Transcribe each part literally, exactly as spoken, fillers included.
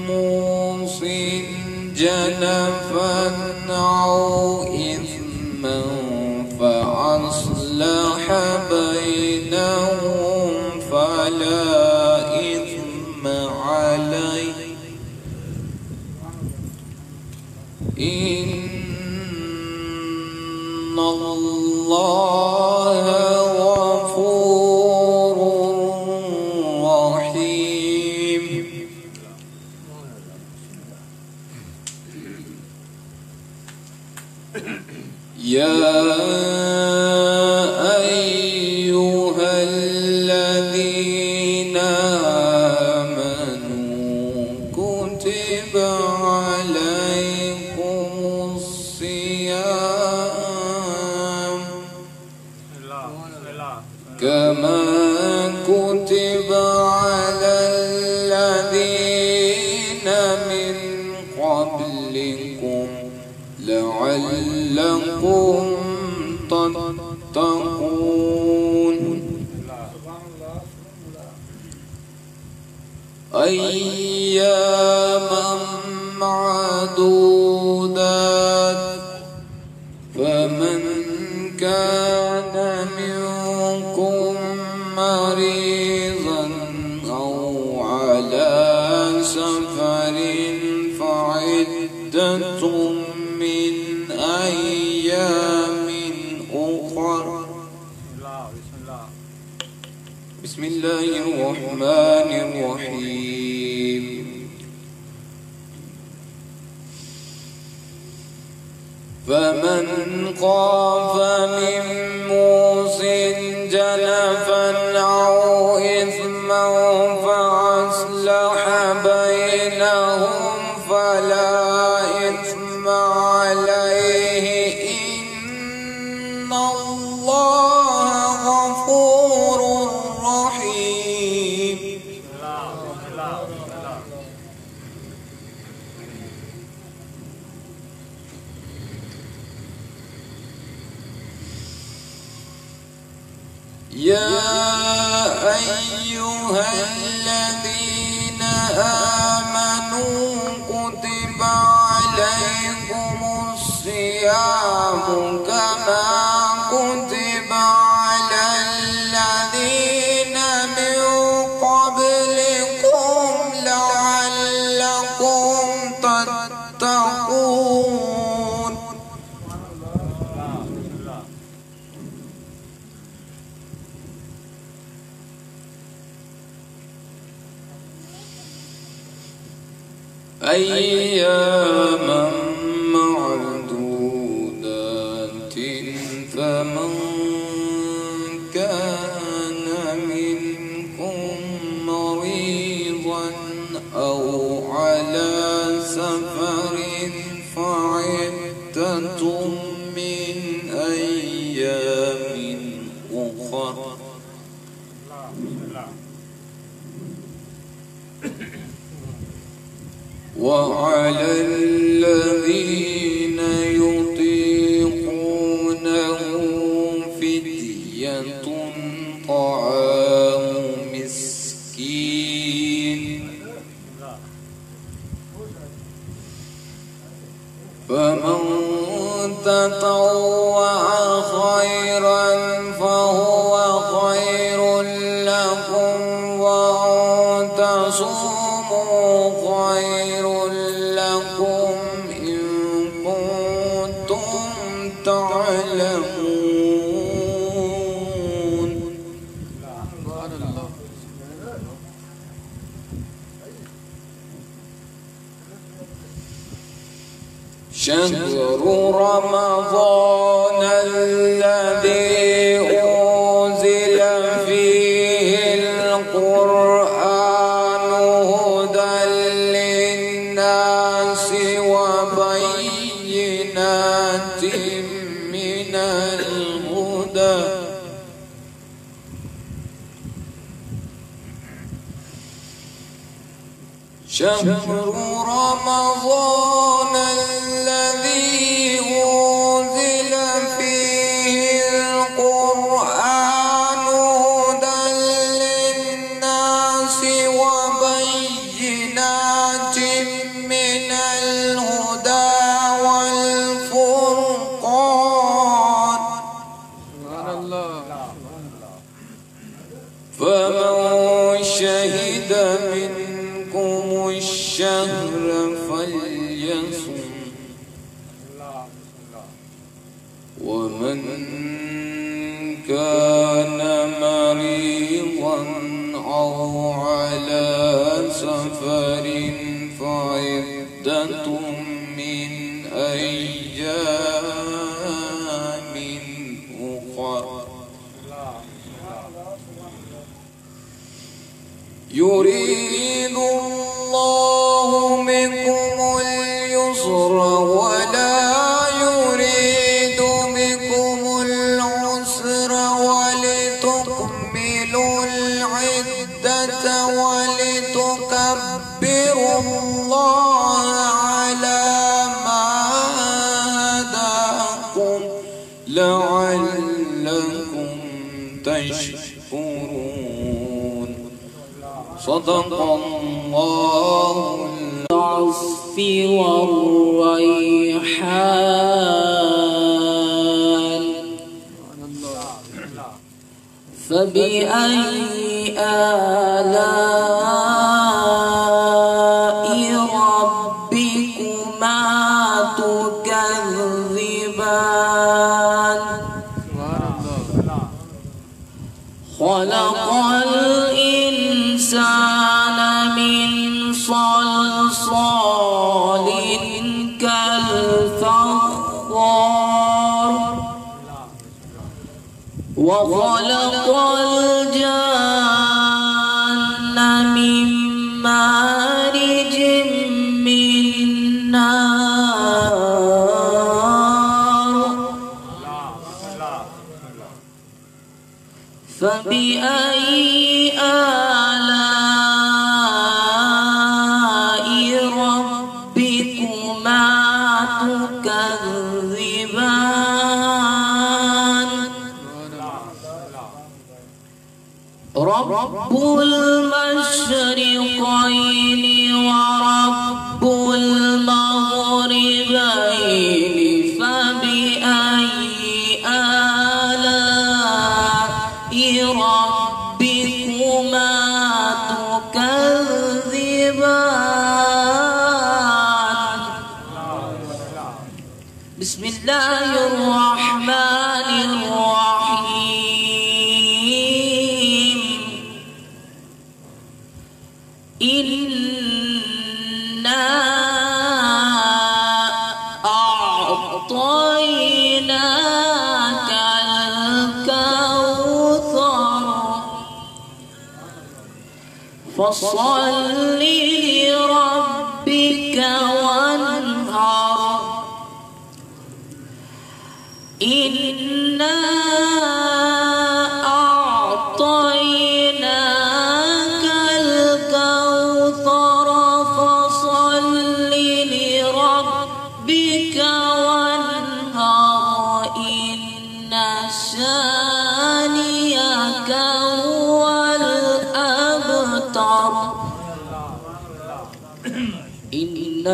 موصٍ جنفا أو إثما فأصلح بينهم فلا إثم عليه إن الله غفور رحيم. يا أيها الذين آمنوا كتب عليكم الصيام كما كتب على الذين من قبلكم لعلكم تتقون أياما معدودات فمن كان منكم مريضا أو على سفر فعدة من أيام أخر. بسم الله الرحمن الرحيم. فمن خاف من موصٍ جنفا أو إثما فأصلح بينهم فلا إثم عليه إن الله غفور رحيم. يا أيها الذين آمنوا كتب عليكم الصيام كما كتب على الذين من قبلكم لعلكم تتقون. أياما معدودات فمن كان منكم مريضا أو على سفر فعدة من أيام أخر. وعلى الذين يطيقونه فدية طعام مسكين فمن تطوع خيرا فهو خير لكم وأن تصوموا خير لكم إن كنتم تعلمون. شهر رمضان الذي أنزل فيه القرآن هدى للناس وبينات من الهدى شهر رمضان الذي أنزل فيه القرآن هدى للناس وبينات الشهر فليصم ومن كان مريضا أو على سفر فعدة من أيام أخر يريد الله بكم اليسر ولا يريد بكم العسر ولتكملوا العدة ولتكبروا الله على ما هداكم لعلكم تشكرون. صدق الله العصف والريحان فبأي آلاء ربكما تكذبان خلق الإنسان من صلصال كالفخار وخلق الجن من مارج من نار فبأي آلاء ربكما تكذبان رب المشرقين ورب المغربين فبأي آلاء ربكما تكذبان. بسم الله الرحمن الرحيم إنا أعطيناك الكوثر فصل لربك وانهر إنا أعطيناك الكوثر فصل لربك وانهر إن شانئك هو الأبتر إن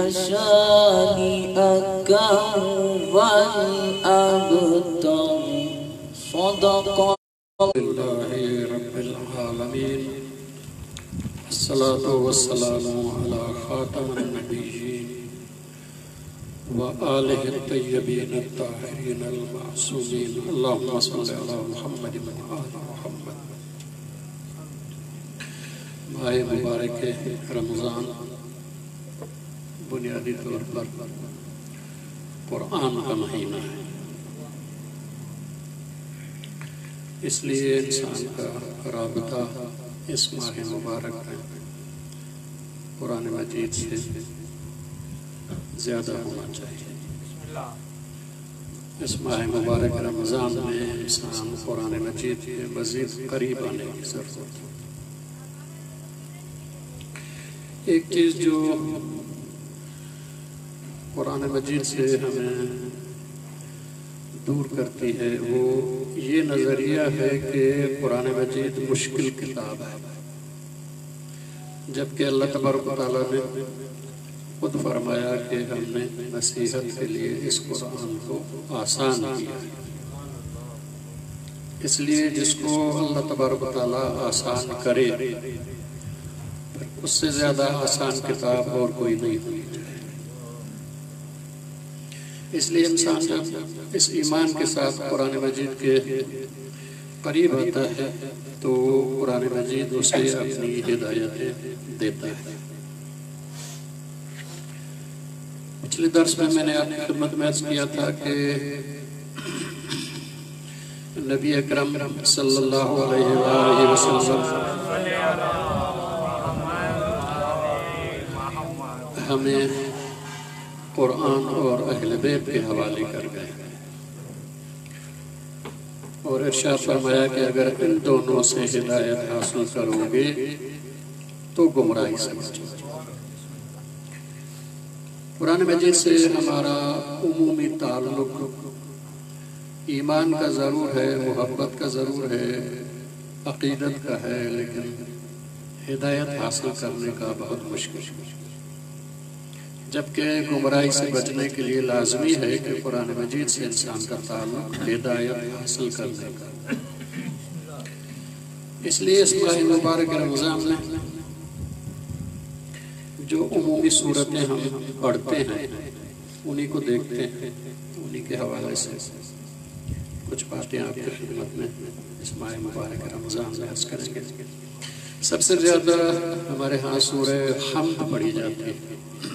شانئك هو الأبتر. صدق لله رب العالمين الصلاة والسلام على خاتم النبيين وآله الطيبين الطاهرين المعصومين اللهم صل على محمد وآل محمد. माह मुबारक रमज़ान बुनियादी तौर पर कुरान का महीना है, इसलिए इंसान का राबता इस माह मुबारक में कुरान मजीद से ज़्यादा होना चाहिए। इस माह मुबारक रमज़ान में इंसान कुरान मजीद के मज़ीद करीब आने की ज़रूरत है। एक चीज़ जो कुरान मजीद से हमें दूर करती है वो ये नज़रिया है कि कुरान मजीद मुश्किल किताब है, जबकि अल्लाह तबारक व तआला ने खुद फरमाया कि हमने नसीहत के लिए इस कुरान को आसान किया है। इसलिए जिसको अल्लाह तबारक व तआला आसान करे फिर اس سے زیادہ آسان کتاب اور کوئی نہیں ہوئی جائے۔ اس لیے انسان جب اس ایمان کے ساتھ قرآن مجید کے قریب آتا ہے تو قرآن مجید اسے اپنی ہدایتیں دیتا ہے۔ پچھلے درس میں میں نے آپ کی خدمت میں عرض کیا تھا کہ نبی اکرم صلی اللہ علیہ وآلہ وسلم ہمیں قرآن اور اہل بیت کے حوالے کر گئے اور ارشاد فرمایا کہ اگر ان دونوں سے ہدایت حاصل کرو گے تو گمراہی سے بچو۔ قرآن مجید سے ہمارا عمومی تعلق ایمان کا ضرور ہے، محبت کا ضرور ہے، عقیدت کا ہے، لیکن ہدایت حاصل کرنے کا بہت مشکل ہے، جبکہ گمراہی سے بچنے کے لیے لازمی ہے کہ قرآن مجید سے انسان کا تعلق ہدایت حاصل کرنے کا۔ اس لیے اس ماہ مبارک رمضان میں جو عمومی صورتیں ہم پڑھتے ہیں انہی کو دیکھتے ہیں، انہی کے حوالے سے کچھ باتیں آپ کی خدمت میں اس ماہ مبارک رمضان میں عرض کریں گے۔ سب سے زیادہ ہمارے ہاں سورہ حمد پڑھی جاتی ہے،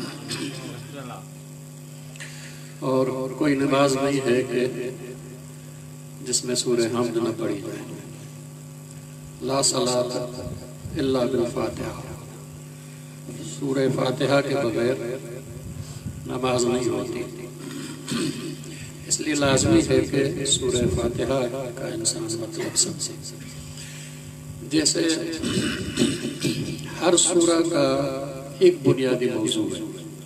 اور کوئی نماز نہیں ہے کہ جس میں سورہ حمد نہ پڑھی جائے۔ لا صلاۃ الا بالفاتحہ، سورہ فاتحہ کے بغیر نماز نہیں ہوتی، اس لیے لازمی ہے کہ سورہ فاتحہ کا انسان مطلب سمجھے۔ جیسے ہر سورہ کا ایک بنیادی موضوع ہے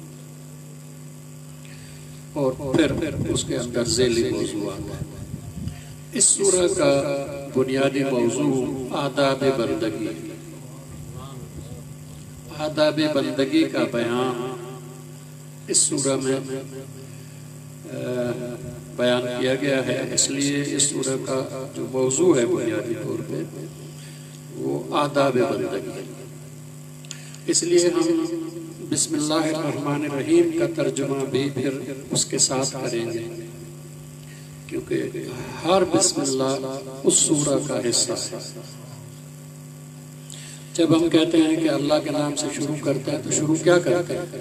اور پھر اس کے اندر ذیلی موضوعات ہیں۔ اس سورہ کا بنیادی موضوع آداب بندگی، آداب بندگی کا بیان اس سورہ میں بیان کیا گیا ہے۔ اس لیے اس سورہ کا جو موضوع ہے بنیادی طور پہ وہ آداب بندگی، اس لیے ہم بسم اللہ الرحمن الرحیم کا ترجمہ بھی پھر اس کے ساتھ کریں گے، کیونکہ ہر بسم اللہ اس سورہ کا حصہ ہے۔ جب ہم کہتے ہیں کہ اللہ کے نام سے شروع کرتے ہیں تو شروع کیا کرتے ہیں؟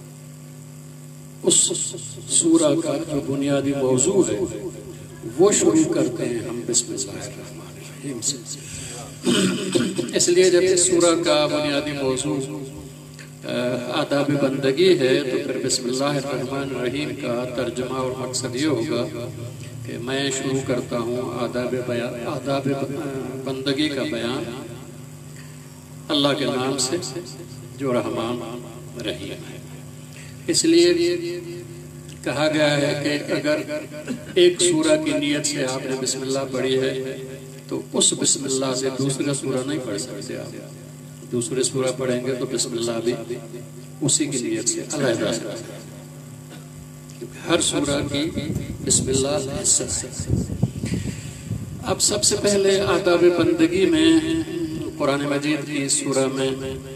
اس سورہ کا جو بنیادی موضوع ہے وہ شروع کرتے ہیں ہم بسم اللہ الرحمن الرحیم سے۔ اس لیے جب اس سورہ کا بنیادی موضوع آداب بندگی ہے تو پھر بسم اللہ الرحمن الرحیم کا ترجمہ اور مقصد یہ ہوگا کہ میں شروع کرتا ہوں آداب بیان آداب بندگی کا بیان اللہ کے نام سے جو رحمان رحیم ہے۔ اس لیے کہا گیا ہے کہ اگر ایک سورہ کی نیت سے آپ نے بسم اللہ پڑھی ہے تو اس بسم اللہ سے دوسرا سورہ نہیں پڑھ سکتے، آپ دوسرے سورہ پڑھیں گے تو بسم اللہ بھی اسی کی نیت سے علیحدہ سے، کیونکہ ہر سورہ کی بسم اللہ حصہ ہے۔ اب سب سے پہلے آداب بندگی میں قرآن مجید کی سورہ میں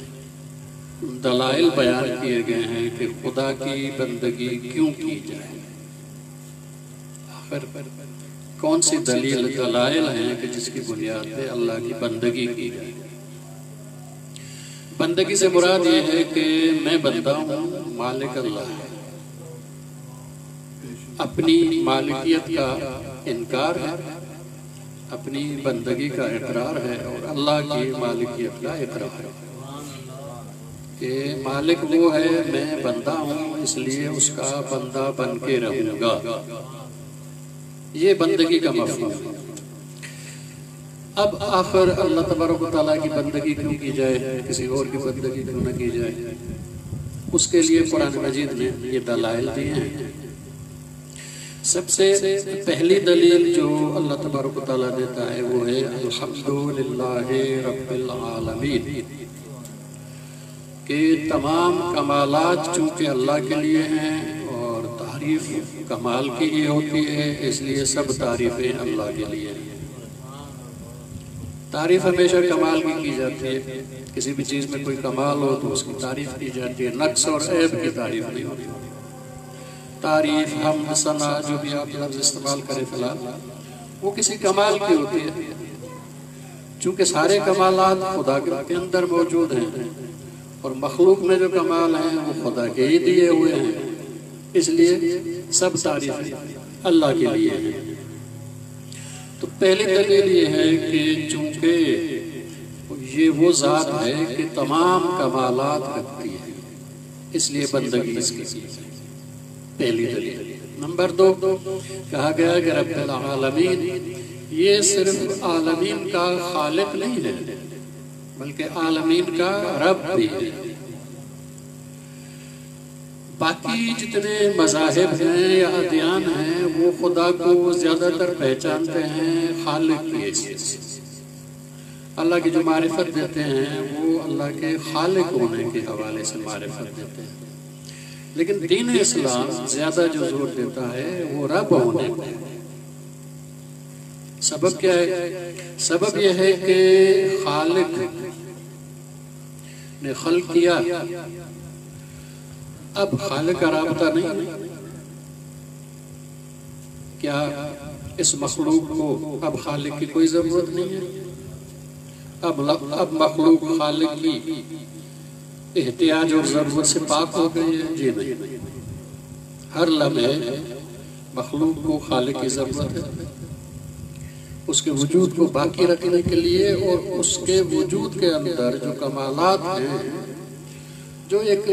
دلائل بیان کیے گئے ہیں کہ خدا کی بندگی کیوں کی جائے، آخر کون سی دلیل دلائل ہیں کہ جس کی بنیاد پہ اللہ کی بندگی کی جائے۔ بندگی سے مراد یہ ہے کہ میں بندہ ہوں، مالک اللہ ہے، اپنی مالکیت کا انکار ہے، اپنی بندگی کا اقرار ہے اور اللہ کی مالکیت کا اقرار ہے کہ مالک وہ ہے، میں بندہ ہوں، اس لیے اس کا بندہ بن کے رہوں گا۔ یہ بندگی کا مفہوم ہے۔ اب آخر اللہ تبارک و تعالیٰ کی بندگی کیوں کی جائے، کسی اور کی بندگی کیوں نہ کی جائے، اس کے لیے قرآن مجید نے یہ دلائل دیے ہیں۔ سب سے پہلی دلیل جو اللہ تبارک و تعالیٰ دیتا ہے وہ ہے الحمدللہ رب العالمین، کہ تمام کمالات چونکہ اللہ کے لیے ہیں اور تعریف کمال کی ہی ہوتی ہے، اس لیے سب تعریفیں اللہ کے لیے ہیں۔ تعریف ہمیشہ کمال کی کی جاتی ہے، کسی بھی چیز میں کوئی کمال ہو تو اس کی تعریف کی جاتی ہے، نقص اور عیب کی تعریف نہیں ہوتی۔ تعریف، حمد، ثنا جو بھی آپ لفظ استعمال کریں فی الحال، وہ کسی کمال کی ہوتی ہے، چونکہ سارے کمالات خدا کے اندر موجود ہیں اور مخلوق میں جو کمال ہیں وہ خدا کے ہی دیے ہوئے ہیں، اس لیے سب تعریف اللہ کے لیے ہیں۔ تو پہلی دلیل یہ ہے کہ چونکہ یہ وہ ذات ہے کہ تمام کمالات رکھتی ہے، اس لیے بندگی اس کی پہلی دلیل۔ نمبر دو، کہا گیا کہ رب العالمین، یہ صرف عالمین کا خالق نہیں ہے بلکہ عالمین کا رب بھی ہے۔ باقی جتنے مذاہب ہیں یا ادیان ہیں وہ خدا کو زیادہ تر پہچانتے ہیں خالق کی حیثیت سے، اللہ کی جو معرفت دیتے ہیں وہ اللہ کے خالق ہونے کے حوالے سے معرفت دیتے ہیں، لیکن دین اسلام زیادہ جو زور دیتا ہے وہ رب ہونے پہ۔ سبب کیا ہے؟ سبب یہ ہے کہ خالق نے خلق کیا، اب خالق کا رابطہ نہیں، کیا اس مخلوق کو اب خالق کی کوئی ضرورت نہیں ہے؟ اب اب مخلوق خالق کی احتیاج اور ضرورت سے پاک ہو گئی ہے؟ جی نہیں، ہر لمحے مخلوق کو خالق کی ضرورت ہے، اس کے وجود کو باقی رکھنے کے لیے، اور اس کے وجود کے اندر جو کمالات ہیں، جو ایک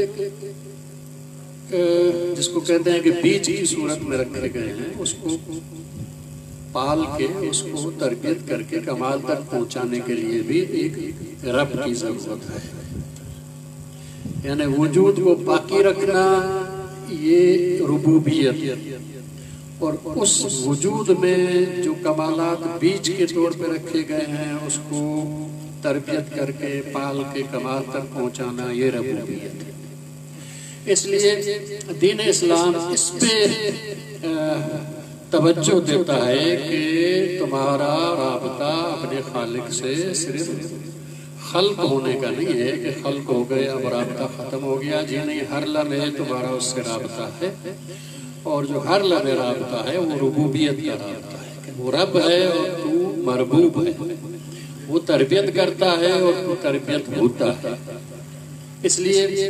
جس کو کہتے ہیں کہ بیج کی صورت میں رکھے گئے ہیں، اس کو پال کے، اس کو تربیت کر کے کمال تک پہنچانے کے لیے بھی ایک رب کی ضرورت ہے۔ یعنی وجود کو باقی رکھنا یہ ربوبیت، اور اس وجود میں جو کمالات بیج کے طور پہ رکھے گئے ہیں اس کو تربیت کر کے پال کے کمال تک پہنچانا یہ ربوبیت ہے۔ اس لیے دین اسلام اس پہ توجہ دیتا ہے کہ تمہارا رابطہ اپنے خالق سے صرف خلق ہونے کا نہیں ہے کہ خلق ہو گئے اب رابطہ ختم ہو گیا، جی نہیں، ہر لمحے تمہارا اس سے رابطہ ہے، اور جو ہر لمحے رابطہ ہے وہ ربوبیت کا رابطہ ہے کہ وہ رب ہے اور تو مربوب ہے، وہ تربیت کرتا ہے اور تو تربیت ہوتا ہے۔ اس لیے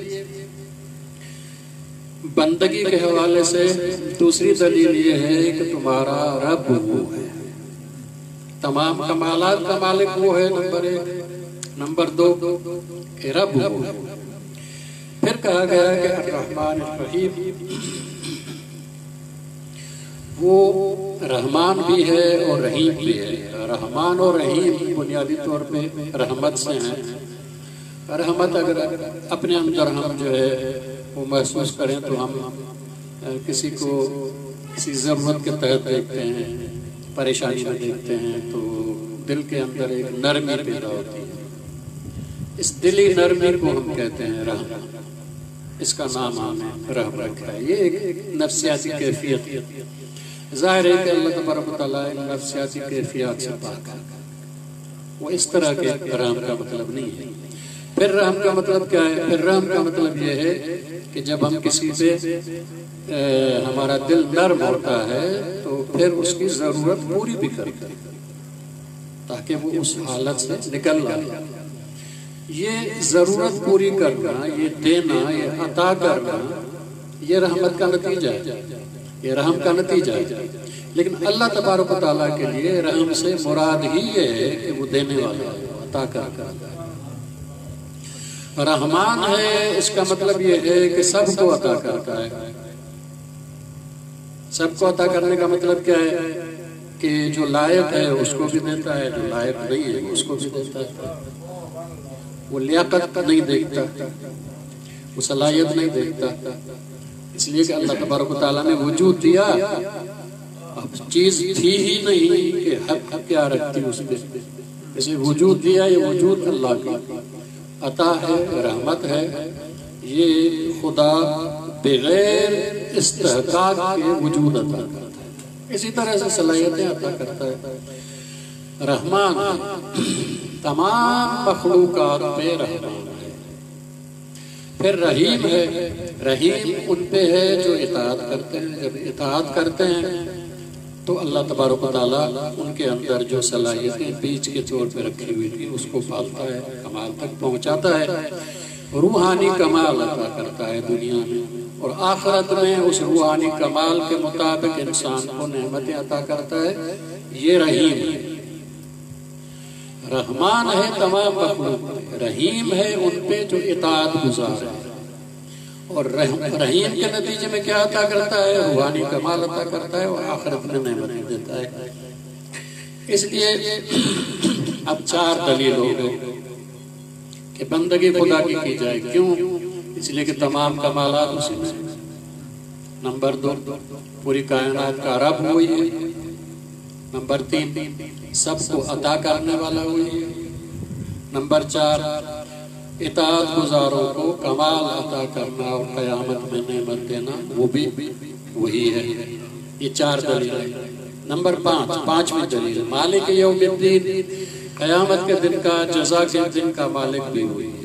بندگی کے حوالے سے دوسری دلیل یہ ہے کہ تمہارا رب وہ ہے، تمام کمالات کا مالک وہ ہے، نمبر ایک۔ نمبر دو کہ رب وہ ہے۔ پھر کہا گیا کہ الرحمن الرحیم، وہ رحمان بھی ہے اور رحیم بھی ہے۔ رحمان اور رحیم بنیادی طور پہ رحمت سے ہیں۔ رحمت اگر اپنے اندر ہم جو ہے وہ محسوس کریں تو ہم کسی کو کسی ضرورت کے تحت دیکھتے ہیں، پریشانی میں دیکھتے ہیں تو دل کے اندر ایک نرمی پیدا ہوتی ہے، اس دلی نرمی کو ہم کہتے ہیں رحم، اس کا نام ہم نے رحم رکھا ہے۔ یہ ایک نفسیاتی کیفیت ہے، ظاہر ہے کہ اللہ تبارک و تعالیٰ نفسیاتی کیفیات سے پاک ہے، وہ اس طرح کے رحم کا مطلب نہیں ہے۔ پھر رحم کا مطلب کیا ہے؟ پھر رحم کا مطلب یہ ہے کہ جب ہم کسی پہ ہمارا دل نرم ہوتا ہے تو پھر اس کی ضرورت پوری بھی کرتے ہیں تاکہ وہ اس حالت سے نکل آئے۔ یہ ضرورت پوری کرنا، یہ دینا، یہ عطا کرنا، یہ رحمت کا نتیجہ ہے، یہ رحم کا نتیجہ ہے۔ لیکن اللہ تبارک و تعالیٰ کے لیے رحم سے مراد ہی یہ ہے کہ وہ دینے والا ہے، عطا کرتا ہے۔ رحمان ہے، اس کا مطلب یہ ہے کہ سب کو عطا کرتا ہے۔ سب کو عطا کرنے کا مطلب کیا ہے؟ کہ جو لائق ہے اس کو بھی دیتا ہے، جو لائق نہیں ہے اس کو بھی دیتا ہے۔ وہ لیاقت نہیں دیکھتا، وہ صلاحیت نہیں دیکھتا، اس لیے کہ اللہ تبارک و تعالیٰ نے وجود دیا، اب چیز تھی ہی نہیں کہ حق کیا رکھتی اس پہ، اسے وجود دیا، یہ وجود اللہ کا عطا ہے، رحمت ہے۔ یہ خدا بغیر استحقاق کے وجود عطا کرتا ہے، اسی طرح سے صلاحیتیں عطا کرتا ہے۔ رحمان تمام مخلوقات پہ رحمان ہے۔ پھر رحیم ہے، رحیم ان پہ ہے جو اطاعت کرتے ہیں۔ جب اطاعت کرتے ہیں تو اللہ تبارک و تعالیٰ ان کے اندر جو صلاحیتیں بیج کے طور پہ رکھی ہوئی تھی اس کو پالتا ہے، کمال تک پہنچاتا ہے، روحانی کمال عطا کرتا ہے دنیا میں، اور آخرت میں اس روحانی کمال کے مطابق انسان کو نعمتیں عطا کرتا ہے۔ یہ رحیم ہے۔ رحمان ہے تمام مخلوق، رحیم ہے ان پہ جو اطاعت گزار ہے، اور رحیم کے نتیجے میں کیا عطا کرتا ہے؟ روحانی کمال عطا کرتا ہے اور آخرت میں نعمتیں دیتا ہے۔ اس لیے اب چار دلیل ہو گئے کہ بندگی خدا کی کی جائے۔ کیوں؟ اس لیے کہ تمام کمالات اسی میں۔ نمبر دو، پوری کائنات کا رب وہی ہے۔ نمبر تین، سب کو عطا کرنے والا وہی ہے۔ نمبر چار، اطاعت گزاروں کو کمال عطا کرنا اور قیامت میں نعمت دینا وہ بھی وہی ہے۔ یہ چار دلیل ہے۔ نمبر پانچ، پانچویں دلیل، مالک یوم الدین، قیامت کے دن کا، جزا کے دن کا مالک بھی وہی ہے۔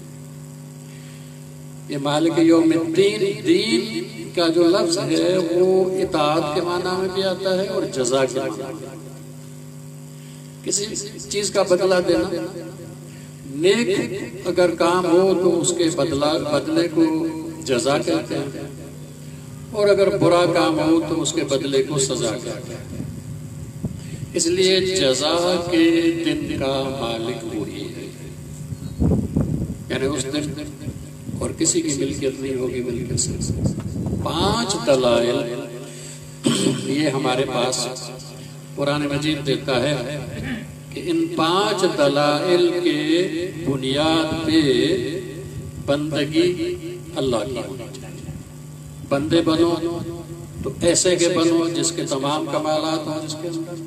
یہ مالک یوم الدین، دین کا جو لفظ ہے وہ اطاعت کے معنی میں بھی آتا ہے اور جزا کے معنی میں۔ کسی چیز کا بدلہ دینا، نیک اگر کام ہو تو اس کے بدلہ بدلے کو جزا کہتے ہیں، اور اگر برا کام ہو تو اس کے بدلے کو سزا کہتے ہیں۔ اس لیے جزا کے دن کا مالک وہی ہے، یعنی اس دن اور کسی کی ملکیت نہیں ہوگی ملکیت سے۔ پانچ دلائل یہ ہمارے پاس قرآن مجید دیتا ہے کہ ان پانچ دلائل کے بنیاد پہ بندگی اللہ کی ہونی چاہیے۔ بندے بنو تو ایسے کے بنو جس کے تمام کمالات ہوں، جس کے اندر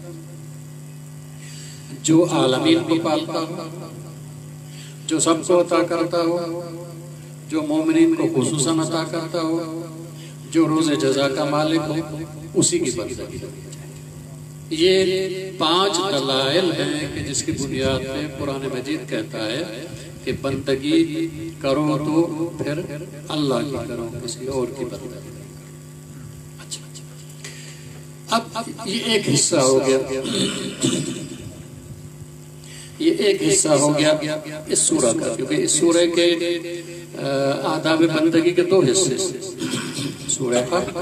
جو عالمین کو پالتا ہو، جو سب کو عطا کرتا ہو، جو مومنین کو خصوصاً عطا کرتا ہو، جو روز جزا کا مالک ہو، اسی کی بندگی ہونی چاہیے۔ یہ پانچ دلائل ہیں کہ جس کی بنیاد پہ قرآن مجید کہتا ہے کہ بندگی کرو تو پھر اللہ کی کرو، کسی اور کی بندگی کرو۔ اچھا، اب یہ ایک حصہ ہو گیا، یہ ایک حصہ ہو گیا اس سورہ کا، کیونکہ اس سورہ کے آداب بندگی کے دو حصے، سورہ حق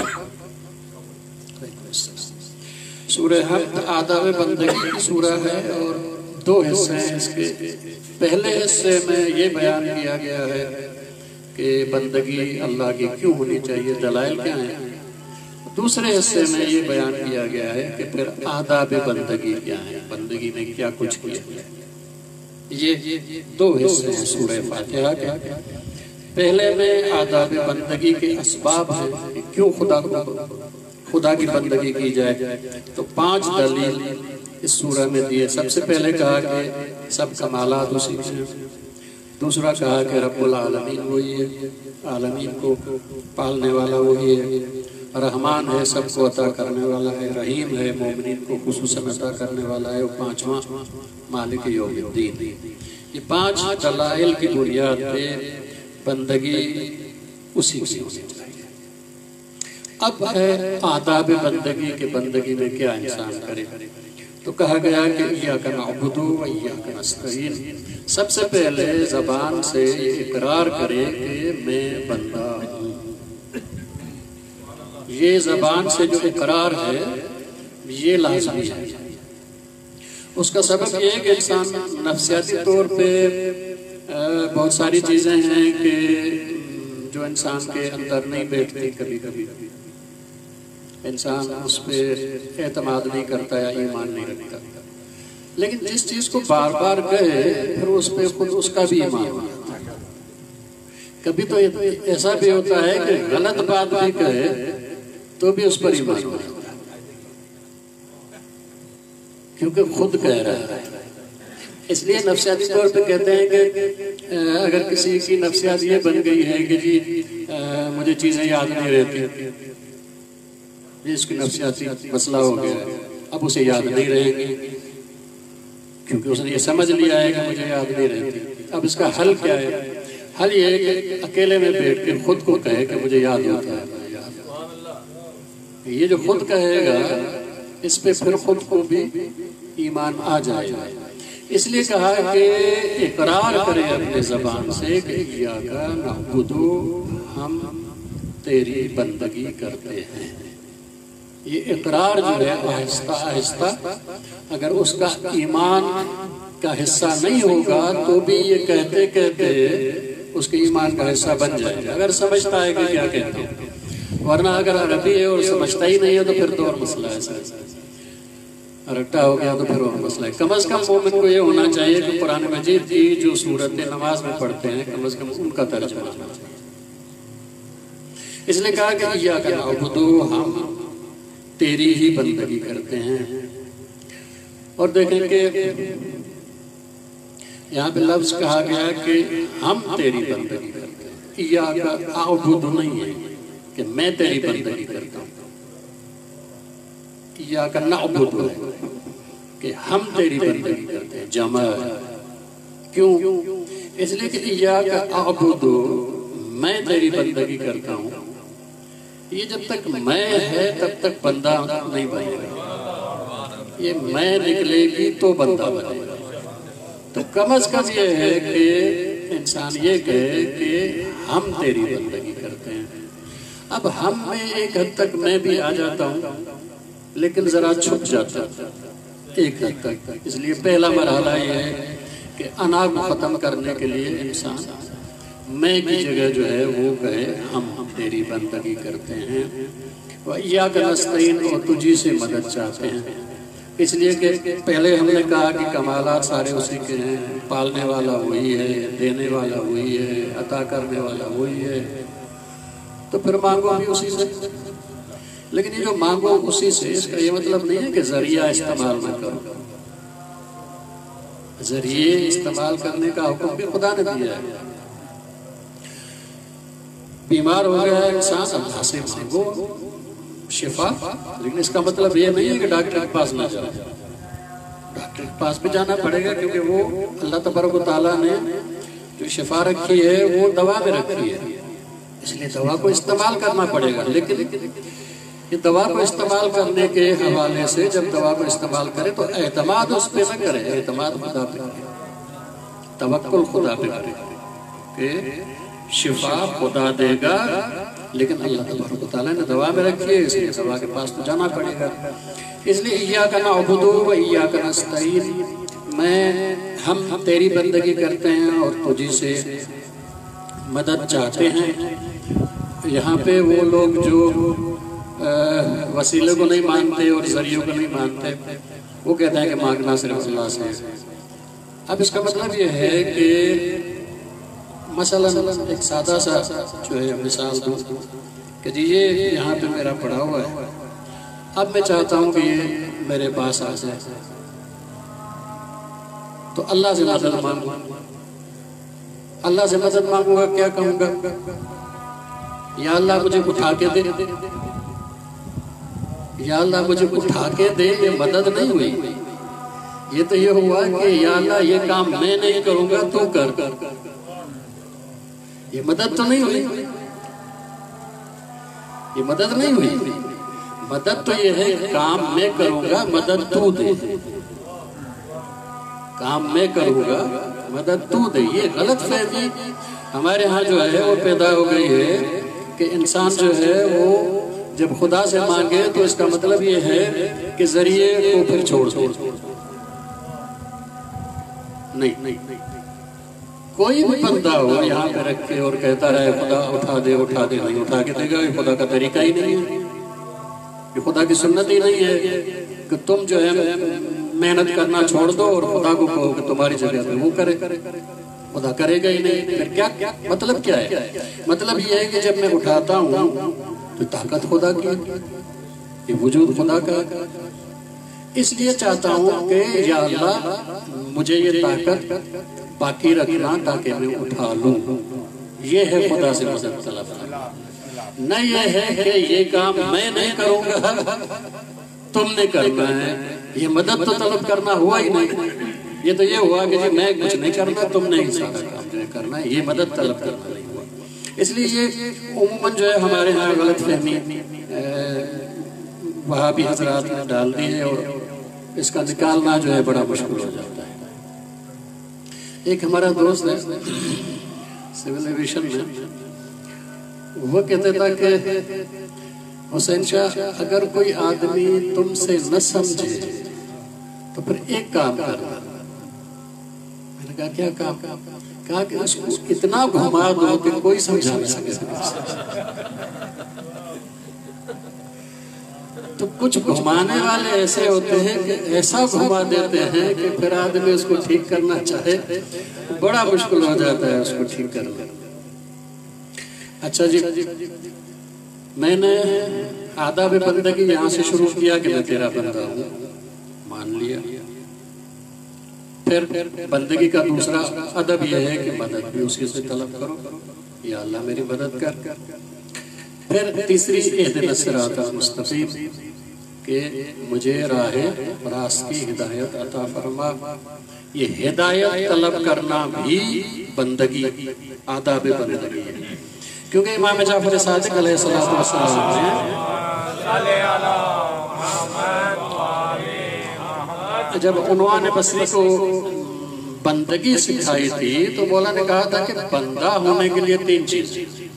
سورہ حق آداب بندگی کی سورہ ہے، اور دو حصے ہیں اس کے۔ پہلے حصے میں یہ بیان کیا گیا ہے کہ بندگی اللہ کی کیوں ہونی چاہیے، دلائل کیا ہیں۔ دوسرے حصے میں یہ بیان کیا گیا ہے کہ پھر آداب بندگی کیا ہیں، بندگی میں کیا کچھ کیا ہے۔ یہ دو حصے ہیں سورہ فاتحہ کے۔ پہلے میں آداب بندگی کے اسباب ہیں کہ کیوں خدا کو خدا کی بندگی کی جائے، تو پانچ دلیل اس سورہ میں دیے۔ سب سے پہلے کہا کہ سب کمالات اسی میں ہیں۔ دوسرا کہا کہ رب العالمین وہی ہے، عالمین کو پالنے والا وہی ہے، رحمان ہے، سب کو عطا کرنے والا ہے، رحیم ہے، مومنین کو خصوصاً عطا کرنے والا ہے، اور پانچواں مالک یوم الدین۔ یہ پانچ دلائل کی بنیاد پہ بندگی اسی کی ہونی چاہیے۔ اب ہے آداب بندگی کے بندگی میں کیا انسان کرے، تو کہا گیا کہ ایاک نعبد و ایاک نستعین۔ سب سے پہلے زبان سے اقرار کرے کہ میں بندہ ہوں۔ یہ زبان سے جو اقرار ہے یہ لازمی ہے۔ اس کا سبب یہ ہے کہ انسان نفسیاتی طور پہ بہت ساری چیزیں ہیں کہ جو انسان کے اندر نہیں بیٹھتی، کبھی کبھی انسان اس پہ اعتماد نہیں کرتا یا ایمان نہیں رکھتا، لیکن جس چیز کو بار بار کہے پھر اس پہ خود اس کا بھی ایمان ہوتا ہے۔ کبھی تو ایسا بھی ہوتا ہے کہ غلط بات بھی کہے تو بھی اس پر ایمان ہوتا ہے، کیونکہ خود کہہ رہا ہے۔ اس لیے نفسیاتی طور پہ کہتے ہیں کہ اگر کسی کی نفسیات یہ بن گئی ہے کہ جی مجھے چیزیں یاد نہیں رہتی، اس کی نفسیاتی مسئلہ ہو گیا ہے، اب اسے یاد نہیں رہیں گی، کیونکہ اس نے یہ سمجھ لیا ہے کہ مجھے یاد نہیں رہتی. اب اس کا حل کیا ہے؟ حل یہ ہے کہ اکیلے میں بیٹھ کے خود کو کہے کہ مجھے یاد ہوتا ہے. یہ جو خود کہے گا اس پہ پھر خود کو بھی ایمان آ جائے گا. اس لیے کہا کہ اقرار کرے اپنے زبان سے کہ ایاک نعبد، ہم تیری بندگی کرتے ہیں. یہ اقرار جو ہے آہستہ آہستہ اگر اس کا ایمان کا حصہ نہیں ہوگا تو بھی یہ کہتے کہتے اس کے ایمان کا حصہ بن جائے گا اگر سمجھتا ہے کہ کیا کہتے ہیں. ورنہ اگر عربی ہے اور سمجھتا ہی نہیں ہے تو پھر تو اور مسئلہ ہے، رٹا ہو گیا تو پھر اور مسئلہ ہے. کم از کم مومن کو یہ ہونا چاہیے کہ قرآن مجید کی جو صورتیں نماز میں پڑھتے ہیں کم از کم ان کا ترجمہ ہونا چاہیے. اس لیے کہا کہ ایاک نعبد، ہم تیری ہی بندگی کرتے ہیں. اور دیکھیں کہ یہاں پہ لفظ کہا گیا کہ ہم تیری بندگی کرتے ہیں. ایاک اعبد نہیں ہے کہ میں تیری بندگی کرتا ہوں. ایاک نعبد ہے کہ ہم تیری بندگی کرتے ہیں. جمع کیوں؟ اس لیے کہ ایاک اعبد، میں تیری بندگی کرتا ہوں. یہ جب تک میں ہے تب تک بندہ نہیں بنے گا. یہ میں نکلے گی تو بندہ بنے گا. تو کم از کم یہ ہے کہ انسان یہ کہے کہ ہم تیری بندگی کرتے ہیں. اب ہم میں ایک حد تک میں بھی آ جاتا ہوں لیکن ذرا چھپ جاتا ایک حد تک. اس لیے پہلا مرحلہ یہ ہے کہ انا کو ختم کرنے کے لیے انسان میں کی جگہ جو ہے وہ کہے ہم تیری بندگی کرتے ہیں. وَإِيَّاكَ نَسْتَعِينُ، اور تجھی سے مدد چاہتے ہیں. اس لیے کہ پہلے ہم نے کہا کہ کمالات سارے اسی کے ہیں. پالنے والا وہی ہے، دینے والا وہی ہے، عطا کرنے والا وہی ہے. تو پھر مانگو بھی اسی سے. لیکن یہ جو مانگو اسی سے اس کا یہ مطلب نہیں ہے کہ ذریعہ استعمال نہ کرو. ذریعے استعمال کرنے کا حکم بھی خدا نے دیا ہے. بیمار ہو گیا ہے انسان، اللہ سے مانگو شفا. لیکن اس کا مطلب یہ نہیں ہے کہ ڈاکٹر کے پاس نہ جاؤ. ڈاکٹر کے پاس بھی جانا پڑے گا کیونکہ وہ اللہ تبارک و تعالیٰ نے جو شفا رکھی ہے وہ دوا میں رکھی ہے. اس لیے دوا کو استعمال کرنا پڑے گا. لیکن یہ دوا کو استعمال کرنے کے حوالے سے جب دوا کو استعمال کرے تو اعتماد اس پہ نہ کرے، اعتماد خدا پہ کرے، توکل خدا پہ کرے کہ شفا خدا دے گا. لیکن اللہ تبارک و تعالیٰ نے دوا میں رکھی ہے اس لیے دوا کے پاس تو جانا پڑے گا. اس لیے ایاک نعبد و ایاک نستعین، میں ہم تیری بندگی کرتے ہیں اور تجھی سے مدد چاہتے ہیں. یہاں پہ وہ لوگ جو وسیلے کو نہیں مانتے اور ذریعوں کو نہیں مانتے وہ کہتے ہیں کہ مانگنا صرف اللہ سے. اب اس کا مطلب یہ ہے کہ مثلا ایک سادہ سا جو ہے مثال دوں کہ جی یہ یہاں پہ میرا پڑا ہوا ہے، اب میں چاہتا ہوں کہ یہ میرے پاس آ جائے تو اللہ سے مدد مانگوں. اللہ سے مدد مانگوں گا کیا کہوں گا؟ یا اللہ مجھے اٹھا کے دے، یا اللہ مجھے اٹھا کے دے. یہ مدد نہیں ہوئی، یہ تو یہ ہوا کہ یا اللہ یہ کام میں نہیں کروں گا تو کر. یہ مدد تو نہیں ہوئی، یہ مدد نہیں ہوئی. مدد تو یہ ہے کہ کام میں کروں گا مدد تو دے. کام میں کروں گا مدد تو دے. یہ غلط فہمی ہمارے ہاں جو ہے وہ پیدا ہو گئی ہے کہ انسان جو ہے وہ جب خدا سے مانگے تو اس کا مطلب یہ ہے کہ ذریعے کو پھر چھوڑ دے. نہیں، کوئی بھی بندہ ہو یہاں پہ رکھ کے اور کہتا رہے خدا اٹھا دے اٹھا دے، نہیں اٹھا کے دے گا. یہ خدا کا طریقہ ہی نہیں ہے، یہ خدا کی سنت ہی نہیں ہے کہ تم جو ہے محنت کرنا چھوڑ دو اور خدا کو کہو کہ تمہاری جگہ پہ وہ کرے. خدا کرے گا ہی نہیں. پھر کیا مطلب کیا ہے؟ مطلب یہ ہے کہ جب میں اٹھاتا ہوں تو طاقت خدا کی، یہ وجود خدا کا. اس لیے چاہتا ہوں کہ یا اللہ مجھے یہ طاقت باقی رکھنا تاکہ میں اٹھا لوں. یہ ہے خدا سے مدد طلب. نہ یہ ہے کہ یہ کام میں نہیں کروں گا تم نے کرنا ہے. یہ مدد تو طلب کرنا ہوا ہی نہیں. یہ تو یہ ہوا کہ جی میں کچھ نہیں کرنا، تم نے ہی سارا کام جو ہے کرنا ہے، یہ مدد طلب کرنا نہیں ہوا۔ اس لیے یہ عموماً جو ہے ہمارے ہاں غلط فہمی وہاں بھی حضرات نے ڈال دی ہے، اور اس کا نکالنا جو ہے بڑا مشکل ہو جاتا ہے۔ ایک ہمارا دوست ہے سول ایویشن میں، وہ کہتے تھا کہ حسین شاہ اگر کوئی آدمی تم سے نہ سمجھے تو پھر ایک کام کرنا۔ میں نے کہا کیا کام؟ کہا کہ اس کو اتنا گھما دو کہ کوئی سمجھا نہ سکے۔ تو کچھ گھمانے والے ایسے ہوتے ہیں کہ ایسا گھما دیتے ہیں کہ پھر آدمی اس کو ٹھیک کرنا چاہے بڑا مشکل ہو جاتا ہے اس کو ٹھیک کرنا۔ اچھا جی، میں نے آداب بندگی یہاں سے شروع کیا کہ میں تیرا بندہ ہوں، مان لیا۔ پھر بندگی کا دوسرا ادب یہ ہے کہ مدد بھی اسی سے طلب کرو، یا اللہ میری مدد کر۔ پھر تیسری اہدنا الصراط المستقیم کہ مجھے راہ راست کی ہدایت عطا فرما۔ یہ ہدایت طلب کرنا بھی بندگی، آداب بندگی ہے، کیونکہ امام جعفر صادق علیہ السلام نے جب عنوان بصری کو بندگی سکھائی تھی تو مولا نے کہا تھا کہ بندہ ہونے کے لیے تین چیز،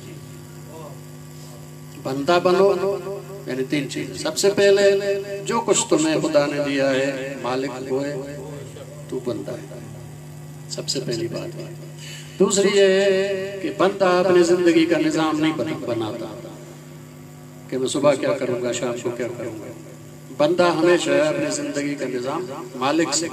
بندہ بنو یعنی تین چیز۔ سب سے پہلے جو کچھ تمہیں خدا نے دیا ہے مالک ہوئے تو بندہ ہے، سب سے پہلی بات۔ دوسری یہ ہے کہ بندہ اپنی زندگی کا نظام نہیں بناتا کہ میں صبح کیا کروں گا شام کو کیا کروں گا۔ بندہ ہمیشہ اپنی زندگی کا نظام مالک سے،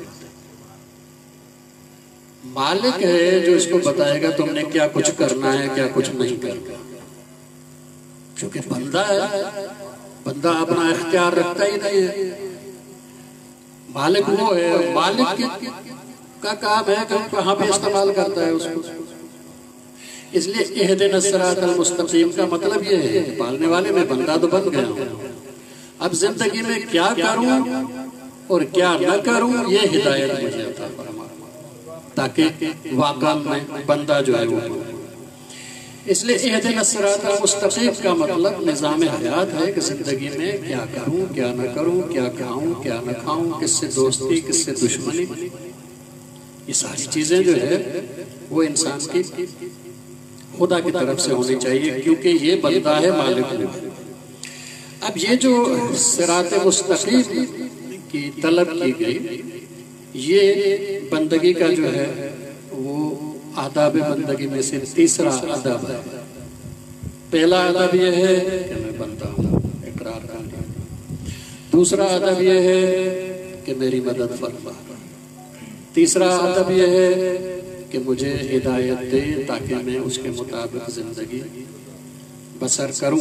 مالک ہے جو اس کو بتائے گا تم نے کیا کچھ کرنا ہے کیا کچھ نہیں کرنا، کیونکہ بندہ ہے، بندہ اپنا اختیار رکھتا ہی نہیں ہے۔ مالک وہ ہے، مالک کا کام ہے کہ کہاں پہ استعمال کرتا ہے اس کو۔ اس لیے اہدنا الصراط المستقیم کا مطلب یہ ہے کہ پالنے والے میں بندہ تو بن گیا ہوں، اب زندگی میں کیا کروں اور کیا نہ کروں یہ ہدایت مجھے عطا فرما، تاکہ واقعہ میں بندہ جو ہے وہ۔ اس لیے اہدنا الصراط المستقیم کا مطلب نظام حیات ہے کہ زندگی میں کیا کروں کیا نہ کروں، کیا کھاؤں کیا نہ کھاؤں، کس سے دوستی کس سے دشمنی، یہ ساری چیزیں جو ہے وہ انسان کی خدا کی طرف سے ہونی چاہیے، کیونکہ یہ بندہ ہے مالک نہیں۔ اب یہ جو صراط مستقیم کی طلب کی گئی، یہ بندگی کا جو ہے وہ آداب بندگی میں سے تیسرا ادب ہے۔ پہلا ادب یہ ہے کہ میں بندہ ہوں، اقرار کر لیا۔ دوسرا ادب یہ ہے کہ میری مدد فرما۔ تیسرا ادب یہ ہے کہ مجھے ہدایت دے تاکہ میں اس کے مطابق زندگی بسر کروں۔